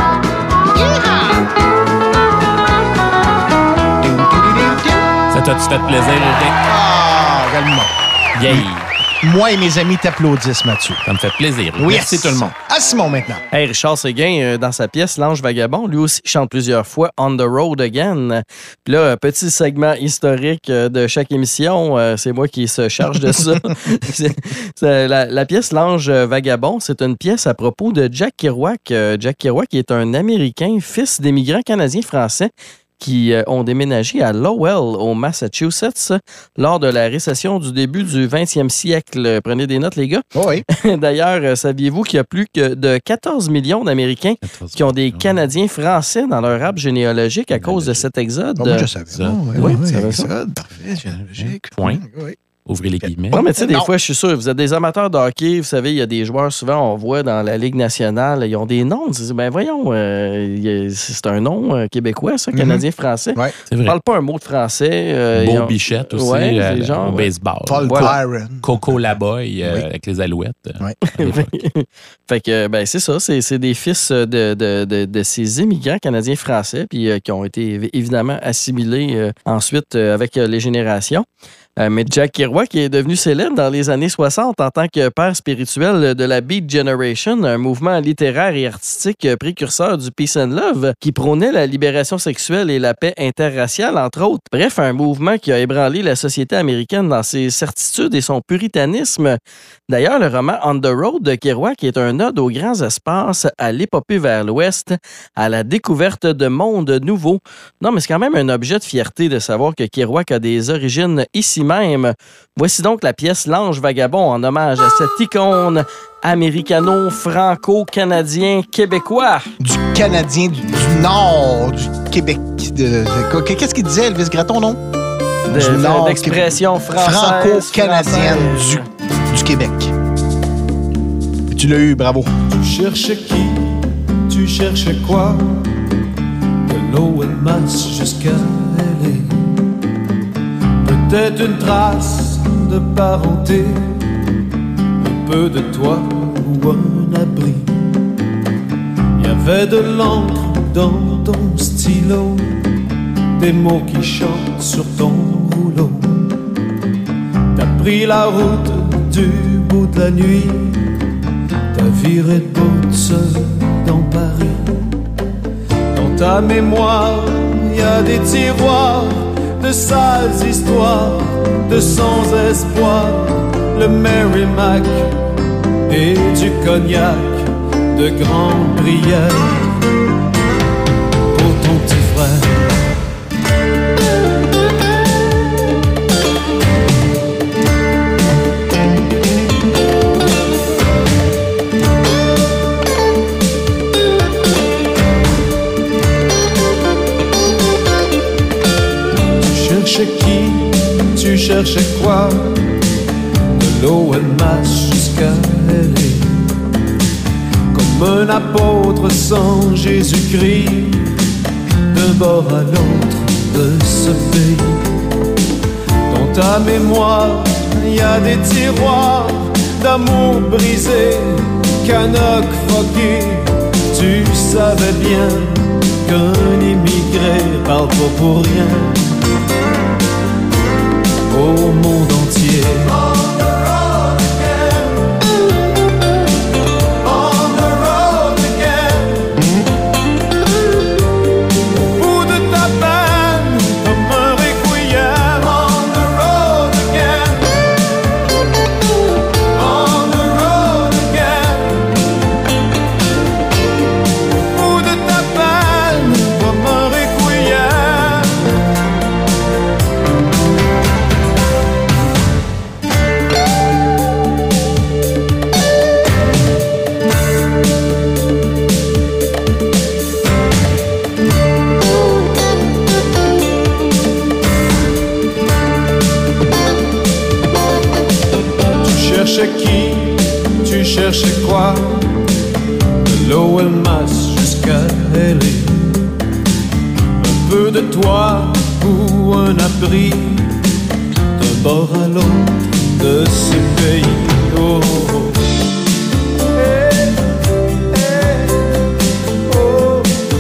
Ça t'a-tu fait plaisir, Eric? Ah, également. Yeah. Moi et mes amis t'applaudissent, Mathieu. Ça me fait plaisir. Oui, Merci tout le monde. À Simon maintenant. Hey, Richard Séguin, euh, dans sa pièce L'Ange Vagabond, lui aussi chante plusieurs fois On the Road Again. Puis là, un petit segment historique euh, de chaque émission, euh, c'est moi qui se charge de ça. c'est, c'est la, la pièce L'Ange Vagabond, c'est une pièce à propos de Jack Kerouac. Euh, Jack Kerouac qui est un Américain, fils d'émigrants canadiens-français, qui euh, ont déménagé à Lowell, au Massachusetts, lors de la récession du début du vingtième siècle. Prenez des notes, les gars. Oh oui. D'ailleurs, euh, saviez-vous qu'il y a plus que de quatorze millions d'Américains qui ont des Canadiens français dans leur arbre généalogique à cause de cet exode? Oh, moi, je savais. Ça. Oh, oui, Oui, oui, tu savais exode, ça? parfait, généalogique. Point. Oui. Ouvrez les guillemets. Non, mais tu sais, des Non. fois, je suis sûr, vous êtes des amateurs de hockey, vous savez, il y a des joueurs, souvent, on voit dans la Ligue nationale, ils ont des noms. Tu dis, ben voyons, euh, y a- c'est un nom euh, québécois, ça, canadien-français. Ouais. C'est Ils vrai. parlent pas un mot de français. euh, ils Beau ont- Bichette aussi, Ouais, euh, c'est genre, au ouais. baseball. Paul Voilà. Byron. Coco Laboy euh, Oui. avec les Alouettes. Ouais. à l'époque. Fait que, ben, c'est ça, c'est, c'est des fils de, de, de, de ces immigrants canadiens-français, puis euh, qui ont été évi- évidemment assimilés euh, ensuite euh, avec euh, les générations. Euh, mais Jack Kerouac qui est devenu célèbre dans les années soixante en tant que père spirituel de la Beat Generation, un mouvement littéraire et artistique précurseur du Peace and Love qui prônait la libération sexuelle et la paix interraciale, entre autres. Bref, un mouvement qui a ébranlé la société américaine dans ses certitudes et son puritanisme. D'ailleurs, le roman On the Road de Kerouac est un ode aux grands espaces, à l'épopée vers l'Ouest, à la découverte de mondes nouveaux. Non, mais c'est quand même un objet de fierté de savoir que Kerouac a des origines ici même. Voici donc la pièce L'Ange Vagabond en hommage à cette icône américano-franco-canadien québécois. Du Canadien du, du Nord, du Québec. De- de- qu'est-ce qu'il disait, Elvis Gratton, non? De- Du Nord, d'expression française. franco-canadienne française. du, du Québec. Tu l'as eu, bravo. Tu cherches qui? Tu cherches quoi? De l'eau et masse jusqu'à L A. Peut-être une trace de parenté, un peu de toit ou un abri. Il y avait de l'encre dans ton stylo, des mots qui chantent sur ton rouleau. T'as pris la route du bout de la nuit, t'as viré de bout seul dans Paris. Dans ta mémoire, y a des tiroirs de sales histoires, de sans espoir, le Merrimack et du cognac, de grandes prières pour ton petit frère. Tu cherchais quoi? De l'O M H jusqu'à L A, comme un apôtre sans Jésus-Christ, d'un bord à l'autre de ce pays. Dans ta mémoire, y a des tiroirs d'amour brisé, canoc croqué. Tu savais bien qu'un immigré parle pas pour rien au monde entier. On the road again, on the road again. Au bout de ta peine, comme un requiem. On the road again, on the road again. Au bout de ta peine, comme un requiem. Tu cherchais qui? Tu cherchais quoi? De l'O M H jusqu'à L A, un peu de toit ou un abri, d'un bord à l'autre de ce pays. Oh, oh. Hey, hey, oh,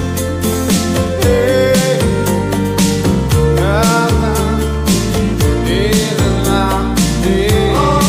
hey, la, la, hey, la, la, hey.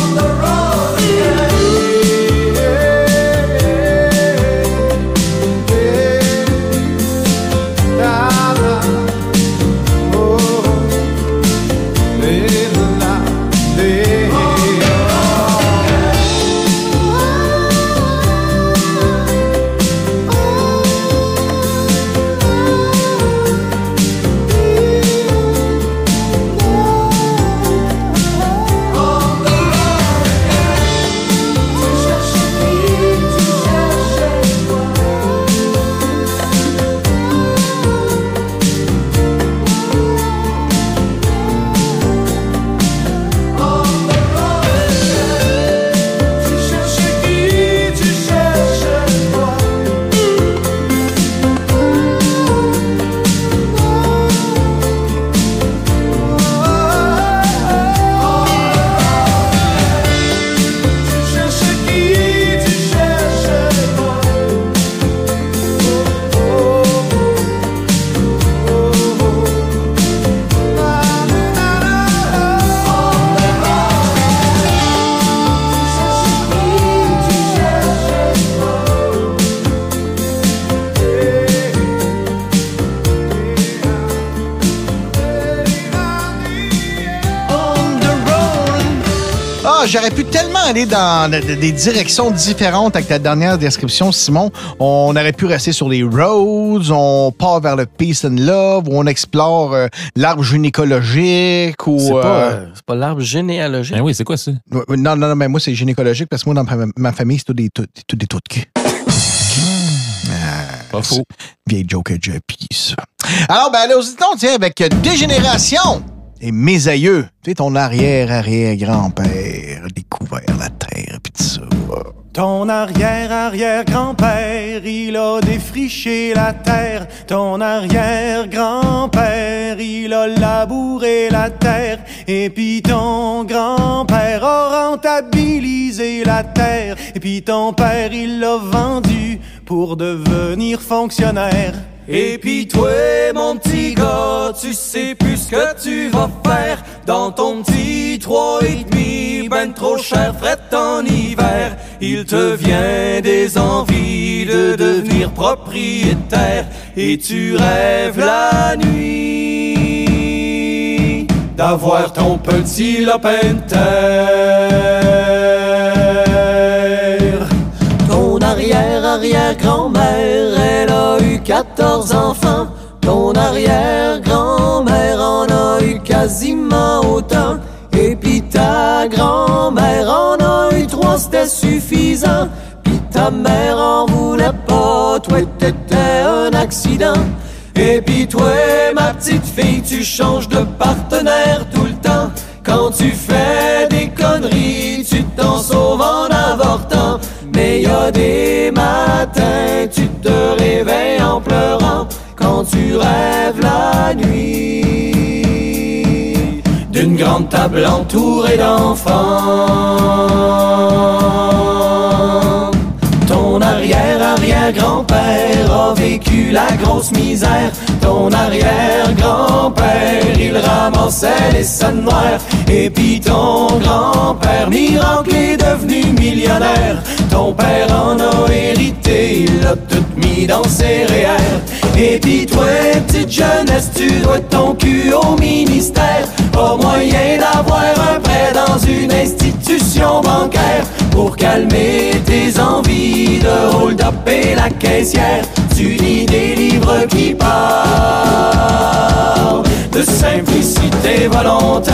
J'aurais pu tellement aller dans des directions différentes avec ta dernière description, Simon. On aurait pu rester sur les roads, on part vers le peace and love, où on explore euh, l'arbre gynécologique. Ou, c'est, pas, euh... c'est pas l'arbre généalogique. Ben oui, c'est quoi ça? Non, non, non, mais moi, c'est gynécologique parce que moi, dans ma, ma famille, c'est tout des, tout, tout des trous de cul. Pas faux. Vieille joke de pisse. Alors, ben, allons-y, tiens, avec Dégénération. Et mes aïeux, tu sais, ton arrière-arrière-grand-père a découvert la terre, pis tout ça. Ton arrière-arrière-grand-père, il a défriché la terre. Ton arrière-grand-père, il a labouré la terre. Et puis ton grand-père a rentabilisé user la terre. Et puis ton père, il l'a vendu pour devenir fonctionnaire. Et puis toi, mon petit gars, tu sais plus ce que tu vas faire dans ton petit trois et demi, ben trop cher, fret en hiver. Il te vient des envies de devenir propriétaire et tu rêves la nuit d'avoir ton petit lopin de terre. Ton arrière-arrière-grand-mère, elle a eu quatorze enfants. Ton arrière-grand-mère en a eu quasiment autant. Et pis ta grand-mère en a eu trois, c'était suffisant. Pis ta mère en voulait pas, toi t'étais un accident. Et pis toi, ma petite fille, tu changes de partenaire tout le temps. Quand tu fais des conneries, tu t'en sauves en avortant. Mais y a des matins, tu te réveilles en pleurant quand tu rêves la nuit d'une grande table entourée d'enfants. Ton arrière-arrière-grand-père a vécu la grosse misère. Ton arrière-grand-père, il ramassait les scènes noires. Et puis ton grand-père, miracle, est devenu millionnaire. Ton père en a hérité, il l'a tout mis dans ses R E E R. Et puis toi, petite jeunesse, tu dois ton cul au ministère. Pas moyen d'avoir un prêt dans une institution bancaire pour calmer tes envies de hold-up et la caissière. Tu lis des livres qui parlent de simplicité volontaire.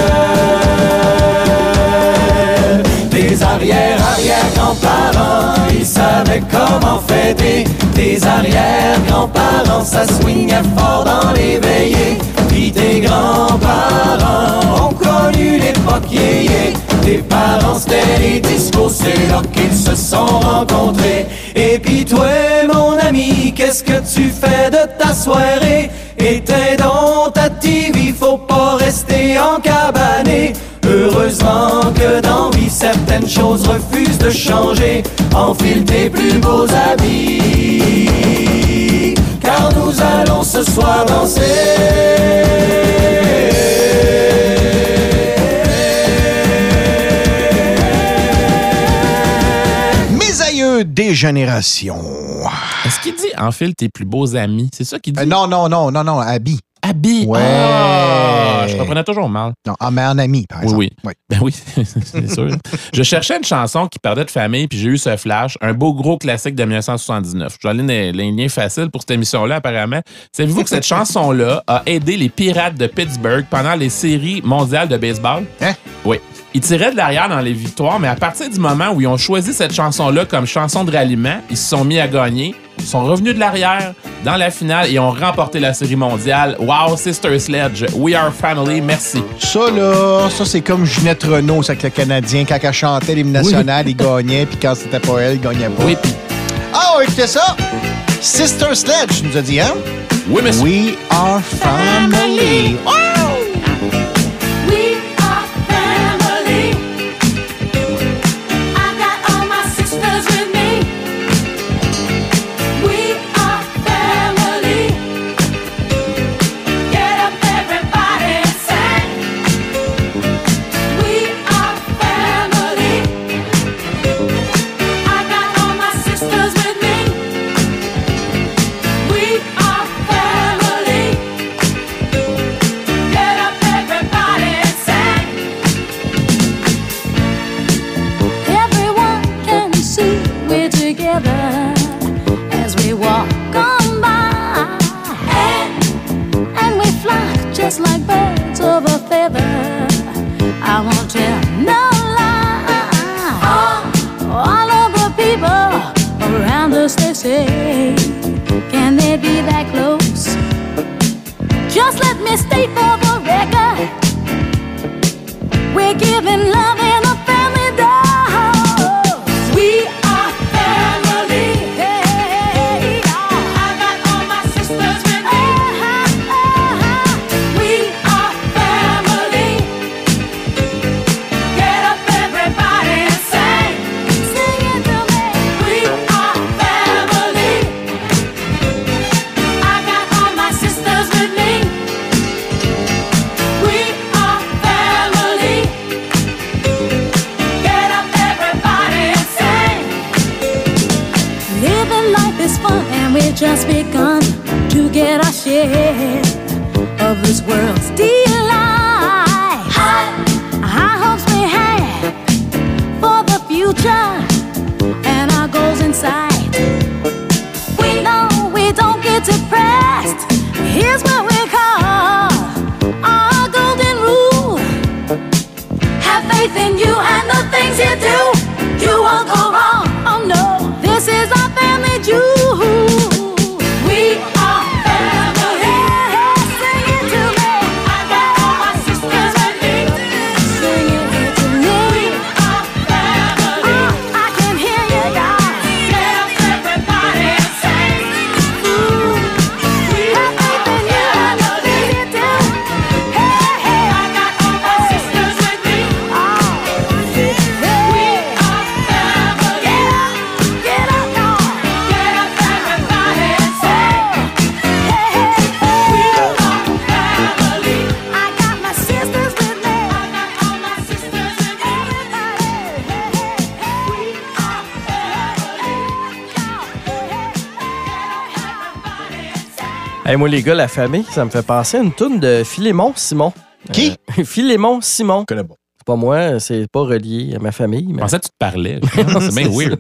Tes arrière-arrière-grands-parents, ils savaient comment fêter. Tes arrière-grands-parents, ça swingait fort dans les veillées. Puis tes grands-parents ont connu l'époque yéyé. Tes parents, c'était les discos, c'est là qu'ils se sont rencontrés. Et puis toi, mon ami, qu'est-ce que tu fais de ta soirée? Éteins donc ta T V, faut pas rester encabané. Heureusement que dans vie, certaines choses refusent de changer. Enfile tes plus beaux habits, car nous allons ce soir danser. Des générations. Est-ce qu'il dit enfile tes plus beaux amis? C'est ça qu'il dit? Euh, non, non, non, non, non, habits. Habits? Ouais. Ah, je comprenais toujours mal. Non, ah, mais en ami, par exemple. Oui, oui. Ben oui, c'est sûr. Je cherchais une chanson qui parlait de famille, puis j'ai eu ce flash, un beau gros classique de dix-neuf cent soixante-dix-neuf. Je vais aller les, les liens faciles pour cette émission-là, apparemment. Savez-vous que cette chanson-là a aidé les Pirates de Pittsburgh pendant les séries mondiales de baseball? Hein? Oui. Ils tiraient de l'arrière dans les victoires, mais à partir du moment où ils ont choisi cette chanson-là comme chanson de ralliement, ils se sont mis à gagner. Ils sont revenus de l'arrière dans la finale et ont remporté la série mondiale. Wow, Sister Sledge, We Are Family, merci. Ça, là, ça, c'est comme Ginette Renault, c'est avec le Canadien. Quand elle chantait l'hymne national, oui. Il gagnait, puis quand c'était pas elle, il gagnait pas. Oui, puis... Ah, oh, écoutez ça! Sister Sledge, tu nous as dit, hein? Oui, monsieur. We Are Family. Oh! Like birds of a feather, I won't tell no lie. All, all of the people around us, they say, can they be that close? Just let me state for the record, we're giving love in a family dose. We are family. Hey, I got all my sisters with me. Say just begun to get our share of this world's delight. High hopes we have for the future and our goals in sight. We know we don't get depressed. Here's what we call our golden rule. Have faith in you and the things you do. You won't go wrong. Oh no, this is our family jewel. We are family. Sing it to me. I got all my sisters with me. Sing it to me. We are family. Oh, I can hear you guys. Get up everybody and sing. Ooh. We have faith in you and the things you do. Hey, hey. I got all my sisters with me. Oh, we are family. Get up, get up, y'all. Get up everybody and sing. Hey, hey, hey. We are family. I got my sisters with me. I got all my sisters with me. Everybody. Hey, hey, hey. We are family. Y'all. Hey, hey, hey. Get up everybody and sing. Hey, moi, les gars, la famille, ça me fait penser à une toune de Philémon Simon. Qui? Euh, Philémon Simon. Je connais pas. C'est pas moi, c'est pas relié à ma famille. Je Mais... pensais que tu te parlais. C'est bien weird.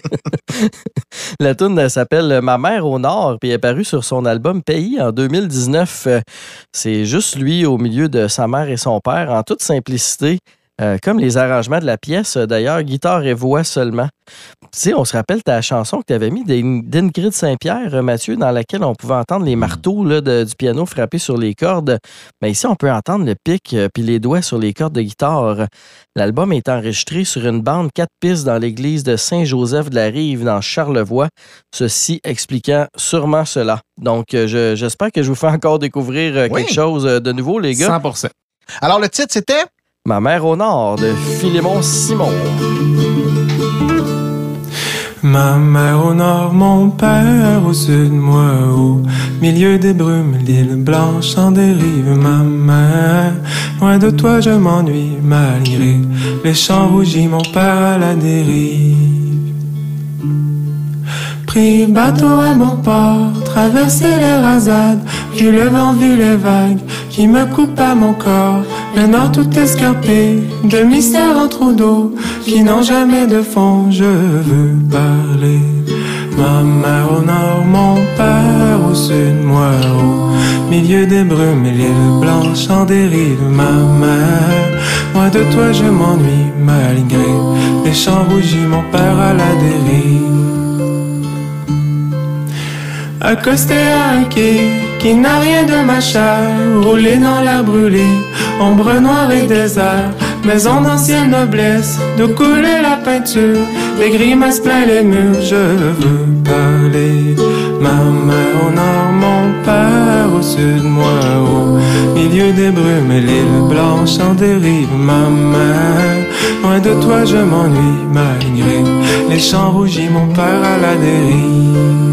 La toune elle s'appelle Ma mère au nord, puis elle est parue sur son album Pays en deux mille dix-neuf. Euh, C'est juste lui au milieu de sa mère et son père, en toute simplicité. Euh, comme les arrangements de la pièce, euh, d'ailleurs, guitare et voix seulement. Tu sais, on se rappelle ta chanson que tu avais mis d'In- d'Ingrid Saint-Pierre, euh, Mathieu, dans laquelle on pouvait entendre les marteaux là, de- du piano frapper sur les cordes. Mais ici, on peut entendre le pic euh, puis les doigts sur les cordes de guitare. L'album est enregistré sur une bande quatre pistes dans l'église de Saint-Joseph de la Rive, dans Charlevoix. Ceci expliquant sûrement cela. Donc, euh, je- j'espère que je vous fais encore découvrir euh, Oui. quelque chose euh, de nouveau, les gars. cent pour cent. Alors, le titre, c'était? Ma mère au nord de Philémon Simon. Ma mère au nord, mon père au sud, moi au milieu des brumes, l'île blanche en dérive. Ma mère, loin de toi je m'ennuie malgré les champs rougis, mon père à la dérive. Pris bateau à mon port, traversé les rasades, vu le vent, vu les vagues qui me coupent à mon corps. Le nord tout escarpé, de mystères en trous d'eau qui n'ont jamais de fond. Je veux parler. Ma mère au nord, mon père au sud, moi au milieu des brumes et l'île blanche en dérive. Ma mère, loin de toi je m'ennuie malgré les champs rougis, mon père à la dérive. Accosté à un quai qui n'a rien de ma chair, roulé dans l'air brûlé, ombre noire et désert, maison d'ancienne noblesse, d'où coulait la peinture, des grimaces plein les murs. Je veux parler. Ma mère au nord, mon père au sud, moi au milieu des brumes et l'île blanche en dérive. Ma mère, loin de toi je m'ennuie malgré les champs rougis, mon père à la dérive.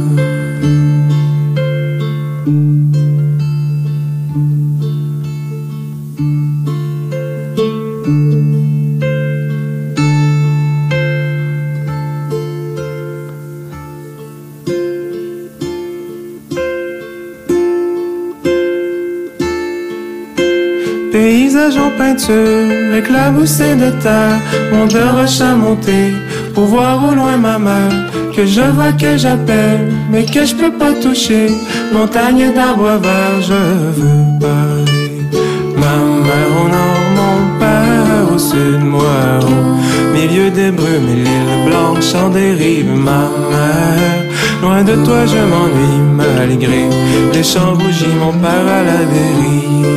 Paysage en peinture, éclaboussé de terre, monde de roche à monter, pour voir au loin ma mère, que je vois, que j'appelle, mais que je peux pas toucher, montagne d'arbres verts, je veux parler. Ma mère au nord, mon père au sud, moi au milieu des brumes et l'île blanche en dérive. Ma mère, loin de toi je m'ennuie malgré les champs rougis, mon père à la dérive.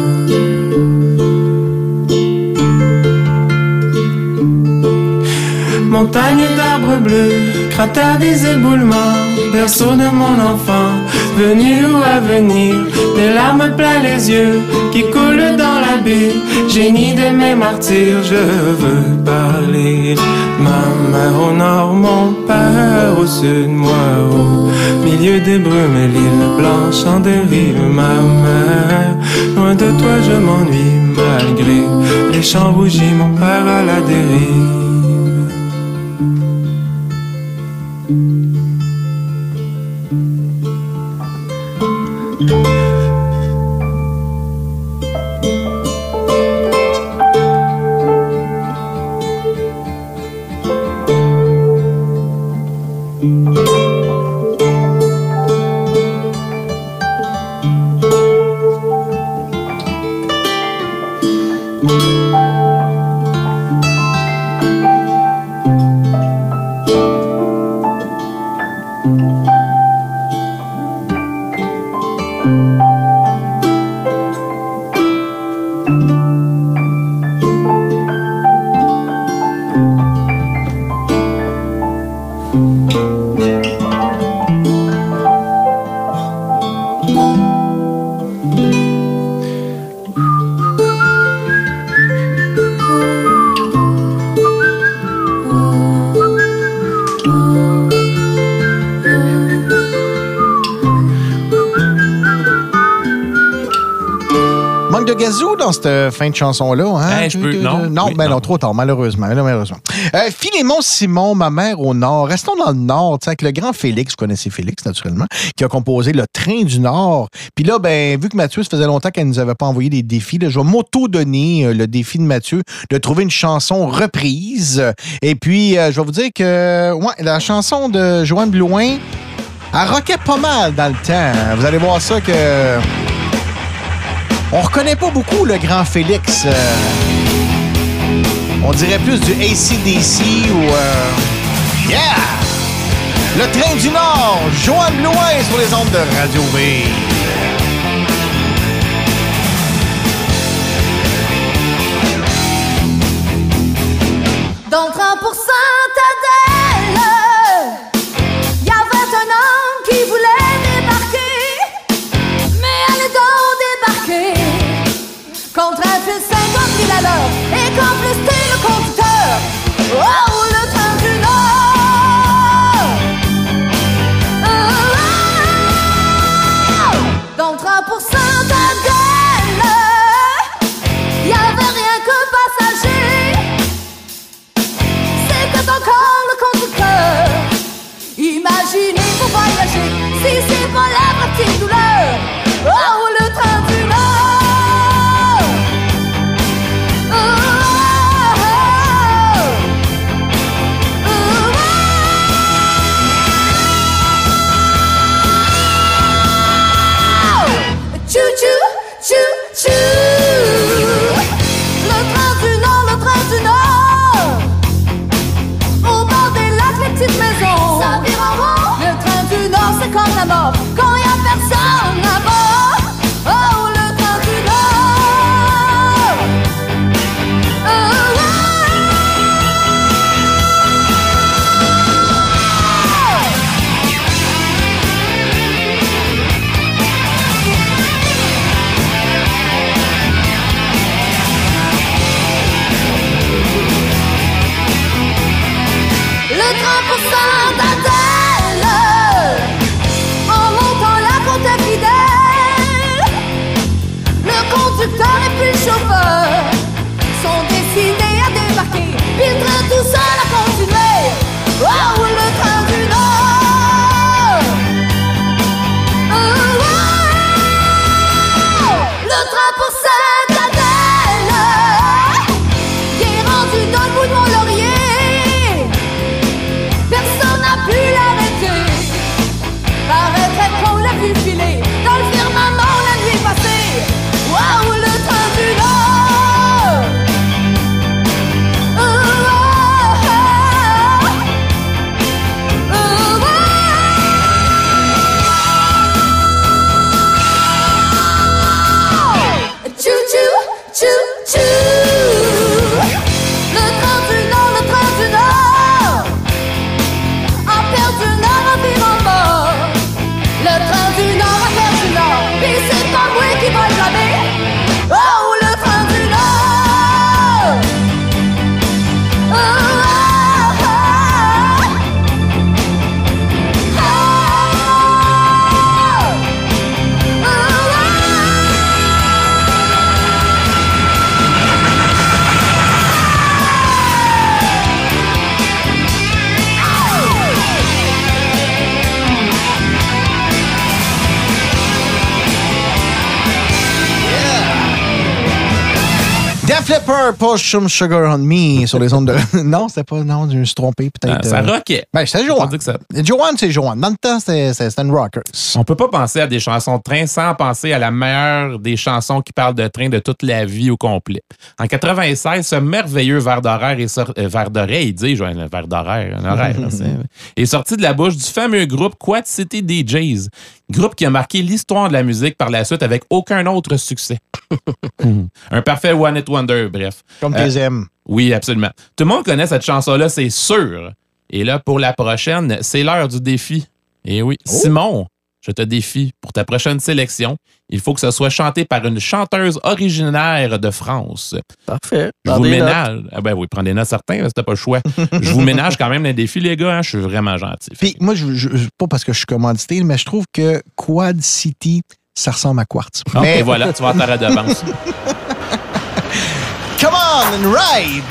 Montagne d'arbres bleus, cratère des éboulements, berceau de mon enfant, venu ou à venir, des larmes plein les yeux, qui coulent dans la baie, génie de mes martyrs, je veux parler. Ma mère au nord, mon père au sud, moi au milieu des brumes et l'île blanche en dérive. Ma mère, loin de toi je m'ennuie malgré les champs rougis, mon père à la dérive. Gazou dans cette fin de chanson-là. Hein? Hey, je peux, non. Non, Oui, ben non. non. trop tard, malheureusement. malheureusement. Euh, Philémon Simon, ma mère au Nord. Restons dans le Nord, avec le grand Félix, vous connaissez Félix, naturellement, qui a composé Le Train du Nord. Puis là, ben, vu que Mathieu, ça faisait longtemps qu'elle ne nous avait pas envoyé des défis, là, je vais m'auto-donner euh, le défi de Mathieu de trouver une chanson reprise. Et puis, euh, je vais vous dire que ouais, la chanson de Joanne Blouin, elle rockait pas mal dans le temps. Vous allez voir ça que... On reconnaît pas beaucoup le grand Félix. Euh, on dirait plus du A C D C ou... Euh, yeah! Le Train du Nord, Joanne Blouin sur les ondes de Radio V. Dans le train pour Sainte-Adèle, il y avait un homme qui voulait débarquer, mais allez donc débarquer contre un fil cinquante mille à l'heure et qu'en plus t'es le conducteur. Oh, le train du Nord. Oh, oh, oh. Dans le train pour Sainte-Adèle, il y avait rien que passager. C'était encore le conducteur. Imaginez pour voyager si c'est pas la petite douleur. Oh, le train du Nord. Oh, oh, oh, oh, oh. Chou-chou, chou-chou. Le train du Nord, le train du Nord. Au bord des lacs, les petites maisons. Ça vire en rond. Le train du Nord, c'est comme la mort. Quand y a personne à bord. Oh, le train du Nord. Oh, oh, le train pour Sainte-Adèle, en montant la côte fidèle, le conducteur et puis le chauffeur sont décidés à débarquer, puis le train tout seul a continué. Oh, le train du Nord. Oh, oh, oh. Le train pour Sainte-Adèle, qui est rendu dans le bout de mon laurier. Personne n'a pu l'arrêter. Paraîtrait qu'on l'a vu filer dans le firmament la nuit passée. Waouh, le train du Nord. Oh, oh, oh. Oh, oh. Chou-chou, chou-chou. Le train du Nord, le train du Nord. A perdu le Nord, a viré en mort. Le train du Nord a perdu le Nord. Pis c'est pas moi qui va le blâmer. Oh, le train du Nord. Oh, oh, oh. Oh, oh, oh. Def Leppard, Pour Some Sugar on Me sur les ondes de... Non, c'était pas... Non, je me suis trompé, peut-être. Ah, ça euh, rockait. Ben, c'était On Joanne. dit que ça- Joanne, c'est Joanne. Dans le temps, c'était c'était une rocker. On peut pas penser à des chansons de train sans penser à la meilleure des chansons qui parlent de train de toute la vie au complet. En quatre-vingt-seize, ce merveilleux vers d'horaire est sorti... Euh, vers d'oreille, dis-je, un vers d'horaire, un horaire, hein, c'est- est sorti de la bouche du fameux groupe Quad City D Js, groupe qui a marqué l'histoire de la musique par la suite avec aucun autre succès. Un parfait one hit wonder, bref. Comme Euh, tes aimes. Oui, absolument. Tout le monde connaît cette chanson-là, c'est sûr. Et là, pour la prochaine, c'est l'heure du défi. Et oui, Simon, je te défie pour ta prochaine sélection. Il faut que ce soit chanté par une chanteuse originaire de France. Parfait. Je Prends vous des ménage. Ah ben oui, prends des notes certains, c'était pas le choix. Je vous ménage quand même les défis, les gars. Hein, je suis vraiment gentil. Puis moi, je, je- pas parce que je suis commandité, mais je trouve que Quad City, ça ressemble à Quartz. OK, Mais voilà, tu vas avoir ta redevance. come on and ride!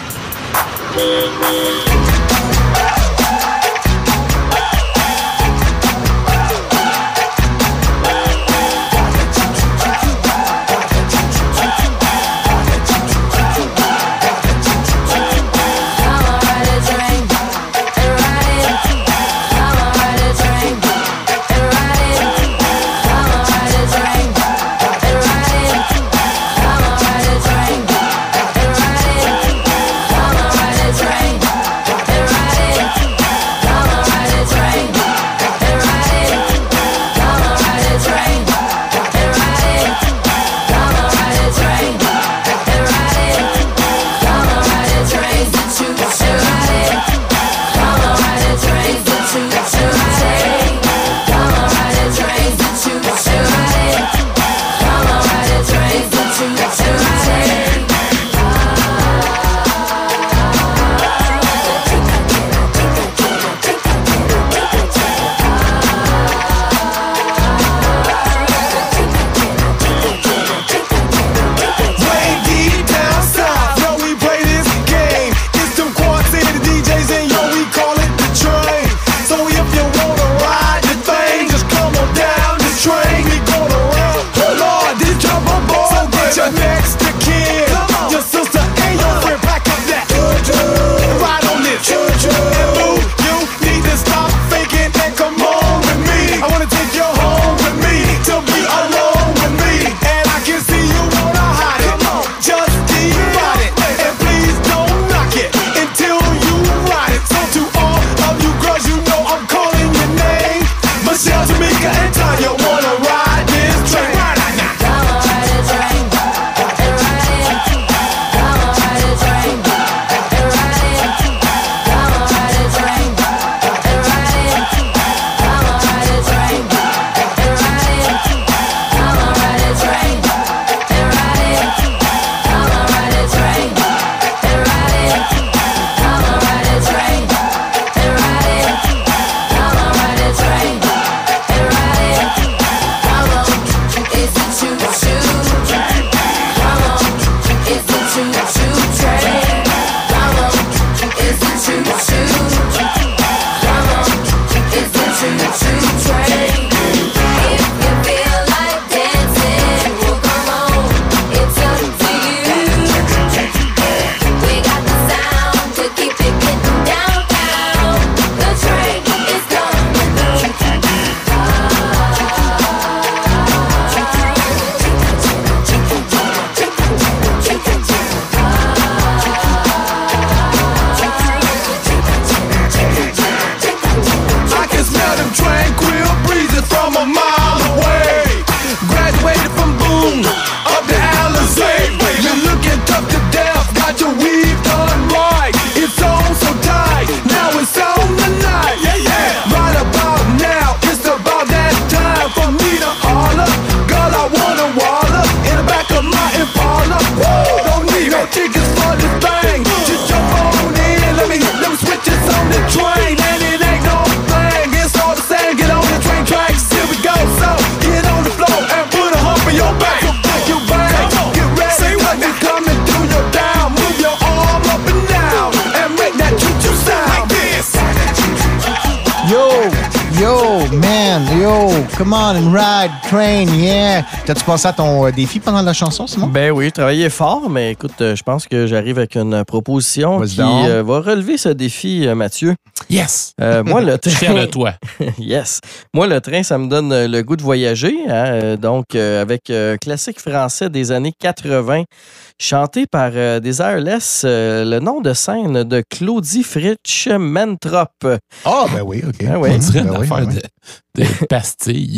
Come on and ride, train, yeah. T'as-tu pensé à ton euh, défi pendant la chanson, Simon? Ben oui, je travaillais fort, mais écoute, euh, je pense que j'arrive avec une proposition Vas-y qui donc. euh, va relever ce défi, euh, Mathieu. Yes! Euh, moi, le train... Je suis fier de toi. Yes. Moi, le train, ça me donne euh, le goût de voyager. Hein? Euh, donc, euh, avec euh, classique français des années quatre-vingt, chanté par euh, des Airless, euh, le nom de scène de Claudie Fritsch Mentrop. Ah, ben oui, OK. Ah oui. On dirait une Ben oui, affaire ben oui. de, de pastilles.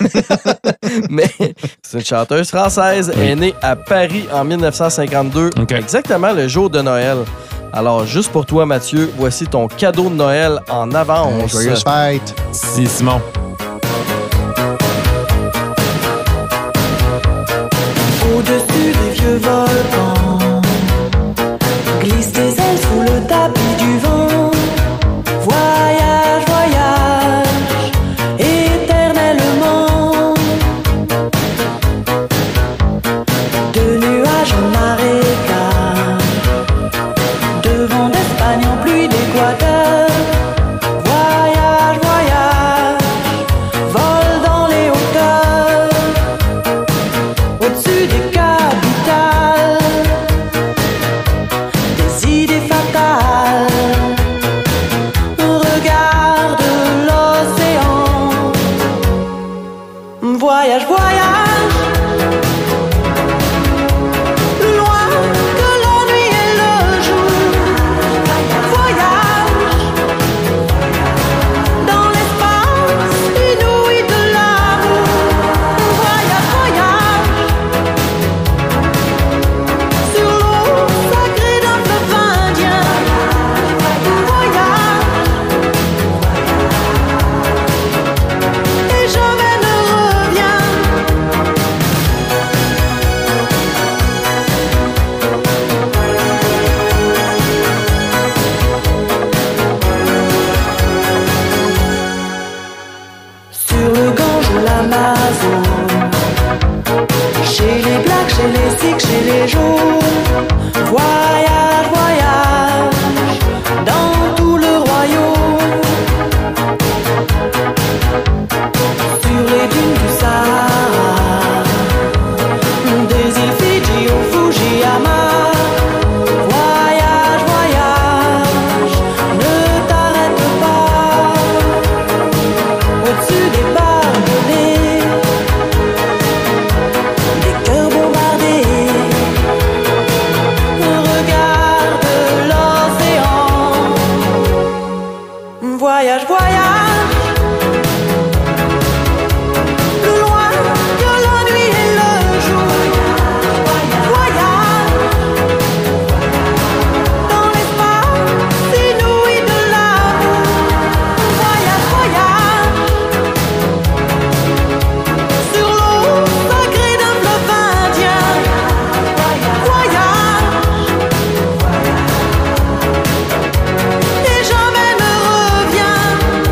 Mais c'est une chanteuse française, Oui. est née à Paris en dix-neuf cent cinquante-deux, OK. exactement le jour de Noël. Alors, juste pour toi, Mathieu, voici ton cadeau de Noël en Euh, avance. Joyeuse fête. Si, Simon. Au-dessus des vieux volcans, glisse tes ailes sous le tapis du vent. Voyage, voyage, éternellement. Voyage, voyage, plus loin que la nuit et le jour. Voyage, dans l'espace inouï de l'amour. Voyage, voyage, sur l'eau sacrée d'un fleuve indien. Voyage, et jamais ne reviens.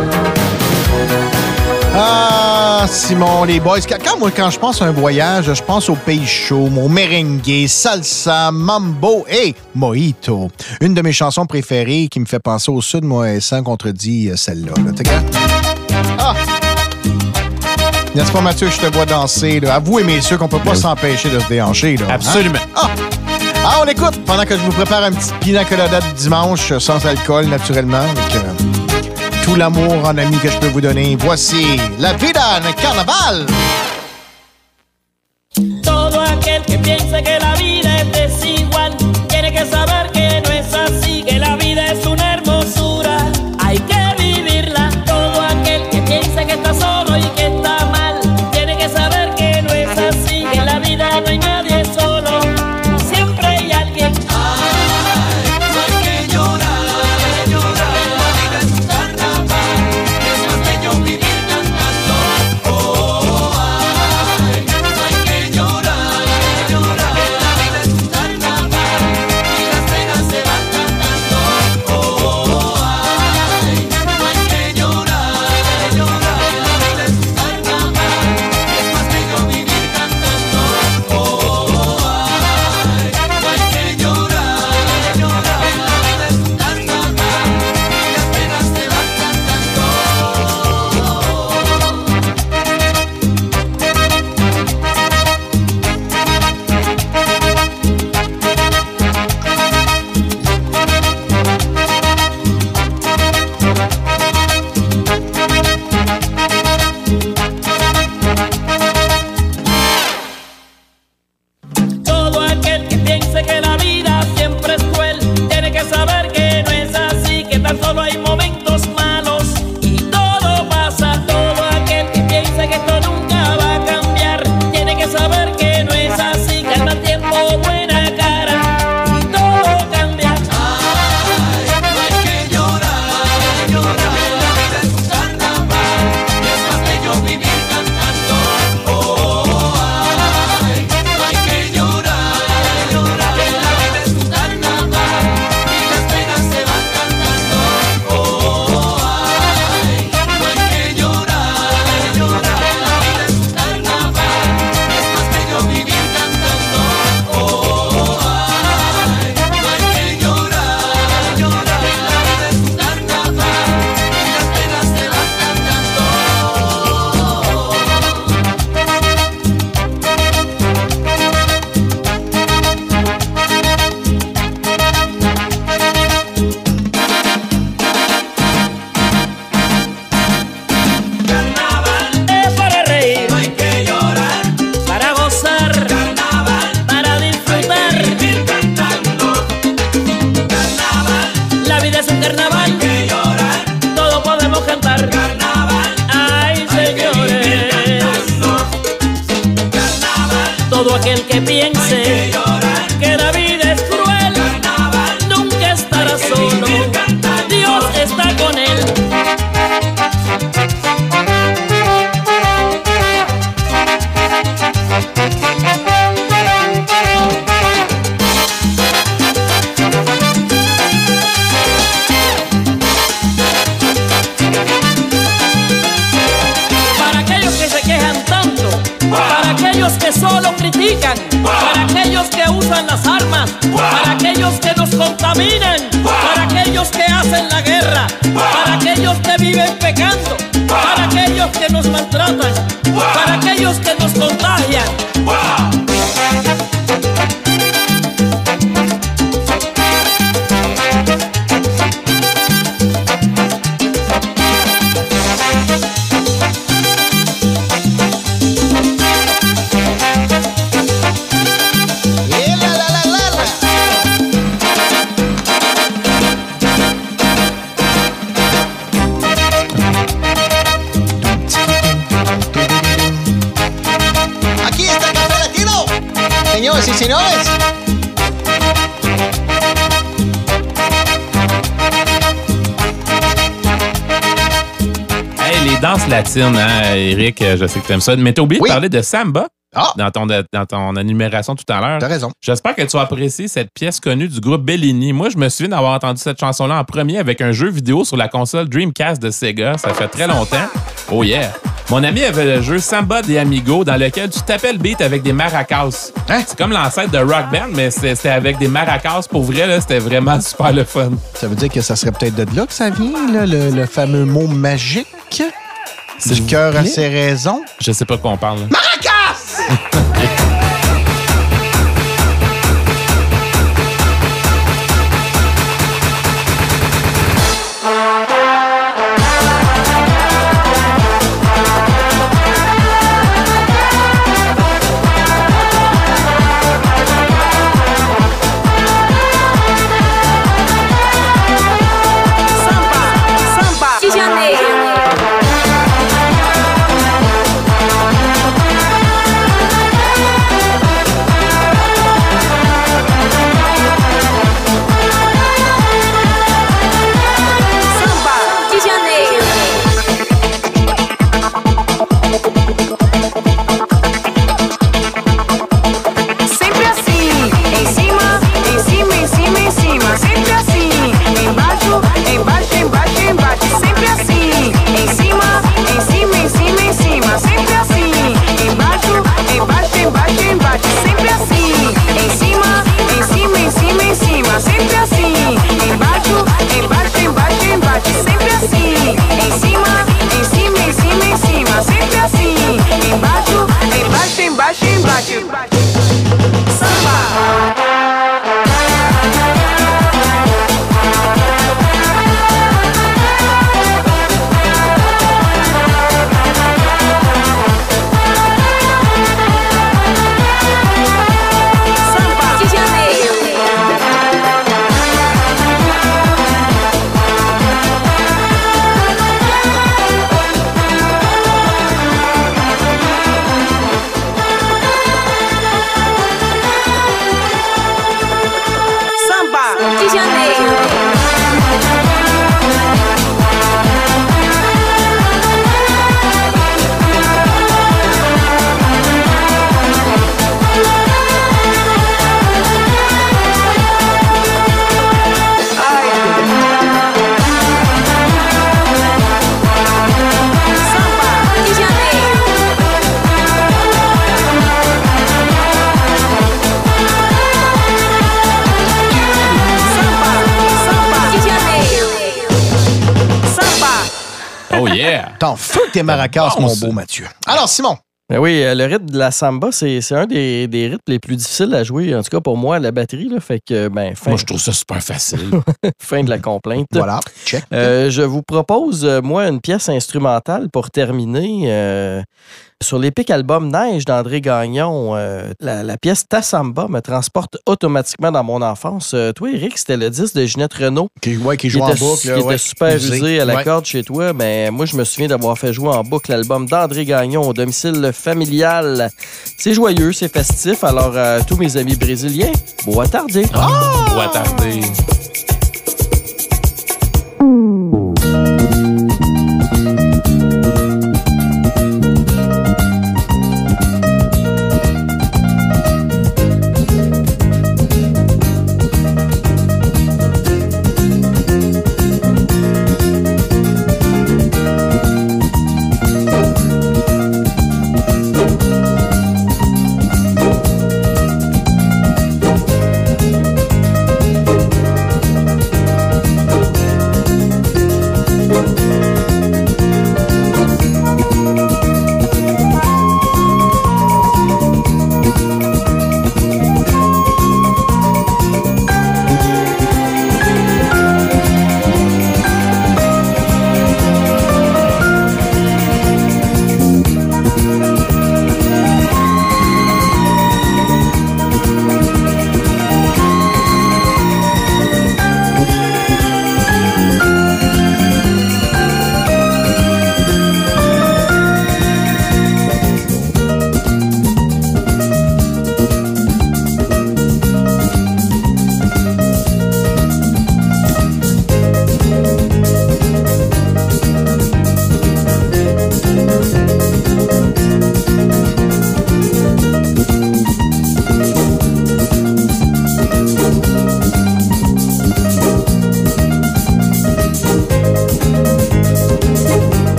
Ah, Simon, les boys. Quand, moi, quand je pense à un voyage, je pense au pays chaud, au merengue, salsa, mambo et mojito. Une de mes chansons préférées qui me fait penser au sud, moi, sans contredit celle-là. Là. T'es capable? Ah! N'est-ce pas, Mathieu, je te vois danser. Là. Avouez, messieurs, qu'on peut pas s'empêcher de se déhancher. Là, Absolument. Hein? Ah! Ah, on l'écoute pendant que je vous prépare un petit pina colada de dimanche, sans alcool, naturellement. Avec, euh, tout l'amour en ami que je peux vous donner. Voici La Vida en Carnaval. Todo aquel que piense que la vida es desigual tiene que saber que no es así, que la vida es una hermosura, hay que vivirla. Todo aquel que piense que está solo y que está mal tiene que saber que no es así, que en la vida no hay nadie solo, siempre hay alguien. Ay, no hay que llorar, llorar, la vida es un carnaval, es más bello vivir cantando. Oh, ay, no hay que llorar, llorar, la vida es un carnaval y las penas se van cantando. Oh, ay, no hay que llorar, llorar, la vida es un carnaval, es más bello vivir cantando. Oh, ay, no hay que llorar, llorar, la vida es un carnaval y las penas se van cantando. Todo aquel que piense que la vida siempre es cruel tiene que saber que no es así, que tan solo hay momentos malos y todo pasa. Todo aquel que piense que esto nunca va a cambiar tiene que saber que no es así, que al mal tiempo buena cara y todo cambia. Ay, no hay que llorar, llorar, la vida es un carnaval y es más bello vivir cantando. Oh, ay, no hay que llorar, llorar, la vida es un carnaval y las penas se van cantando. Oh, ay, no hay que llorar, llorar, la vida es un carnaval, es más bello vivir cantando. Oh, ay, no hay que llorar, llorar, la vida es un carnaval y las penas se van cantando. Carnaval es para reír, no hay que llorar, para gozar. Carnaval para disfrutar, vivir cantando. Carnaval, la vida es un carnaval, hay que llorar, todo podemos cantar. Carnaval, ay señores, carnaval, todo aquel que piense que la vida es cruel, carnaval, nunca estará solo, Dios está con él. Para aquellos que se quejan tanto, para aquellos que solo critican, para aquellos que usan las armas, para aquellos que nos contaminan, para aquellos que hacen la guerra, para aquellos que viven pecando, para aquellos que nos maltratan, para aquellos que nos contagian. danse latine, hein, Eric, je sais que tu aimes ça. Mais t'as oublié Oui. de parler de samba Ah. dans, ton, dans ton énumération tout à l'heure. T'as raison. J'espère que tu as apprécié cette pièce connue du groupe Bellini. Moi, je me souviens d'avoir entendu cette chanson-là en premier avec un jeu vidéo sur la console Dreamcast de Sega. Ça fait très longtemps. Oh yeah! Mon ami avait le jeu Samba de Amigo dans lequel tu tapais le beat avec des maracas. Hein? C'est comme l'ancêtre de Rock Band, mais c'était c'était avec des maracas. Pour vrai, là, c'était vraiment super le fun. Ça veut dire que ça serait peut-être de là que ça vient, là, le, le fameux mot magique. Du cœur à ses raisons. Je sais pas de quoi on parle. Là. Maracas! De Janeiro. T'en feu tes maracas, bon, mon ça. beau Mathieu. Alors, Simon. Ben oui, euh, le rythme de la samba, c'est c'est un des, des rythmes les plus difficiles à jouer, en tout cas pour moi, à la batterie. Là, fait que, ben, fin, Moi, je trouve ça super facile. fin de la complainte. Voilà, check. Euh, je vous propose, euh, moi, une pièce instrumentale pour terminer. Euh, sur l'épique album Neige d'André Gagnon, euh, la, la pièce Ta Samba me transporte automatiquement dans mon enfance. Euh, toi, Eric, c'était le disque de Ginette Renault. Qui, ouais, qui Qui joue en était, boucle. qui là, était ouais, super usé. usé à la Ouais. corde chez toi, mais moi, je me souviens d'avoir fait jouer en boucle l'album d'André Gagnon au domicile familial. C'est joyeux, c'est festif, alors euh, tous mes amis brésiliens, bois tardé. Ou attardé.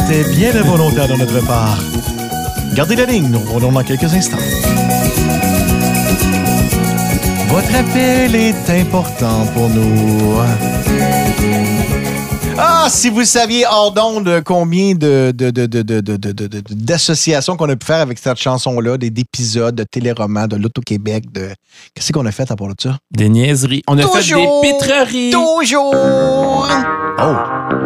C'était bien involontaire de notre part. Gardez la ligne, nous revenons dans quelques instants. Votre appel est important pour nous. Ah, si vous saviez hors d'onde combien de, de, de, de, de, de, de, de, de, d'associations qu'on a pu faire avec cette chanson-là, des d'épisodes, de téléromans, de l'Auto-Québec, de... Qu'est-ce qu'on a fait à part de ça? Des niaiseries. On a Toujours, fait des pétreries. Toujours! Oh!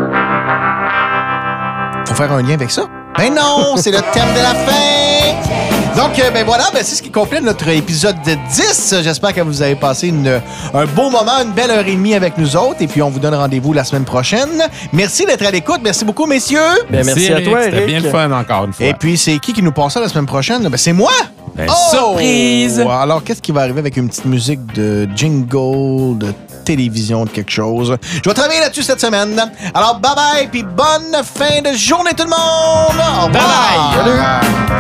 Faut faire un lien avec ça? Ben non, c'est le thème de la fin! Donc, ben voilà, ben c'est ce qui complète notre épisode de dix. J'espère que vous avez passé une, un beau moment, une belle heure et demie avec nous autres. Et puis, on vous donne rendez-vous la semaine prochaine. Merci d'être à l'écoute. Merci beaucoup, messieurs. Ben, merci, merci à toi, Eric. C'était bien le fun encore une fois. Et puis, c'est qui qui nous passe ça la semaine prochaine? Ben, c'est moi! Ben, oh! Surprise! Alors, qu'est-ce qui va arriver avec une petite musique de jingle, de télévision, de quelque chose? Je vais travailler là-dessus cette semaine. Alors, bye-bye, puis bonne fin de journée tout le monde! Au revoir! Bye-bye! Salut!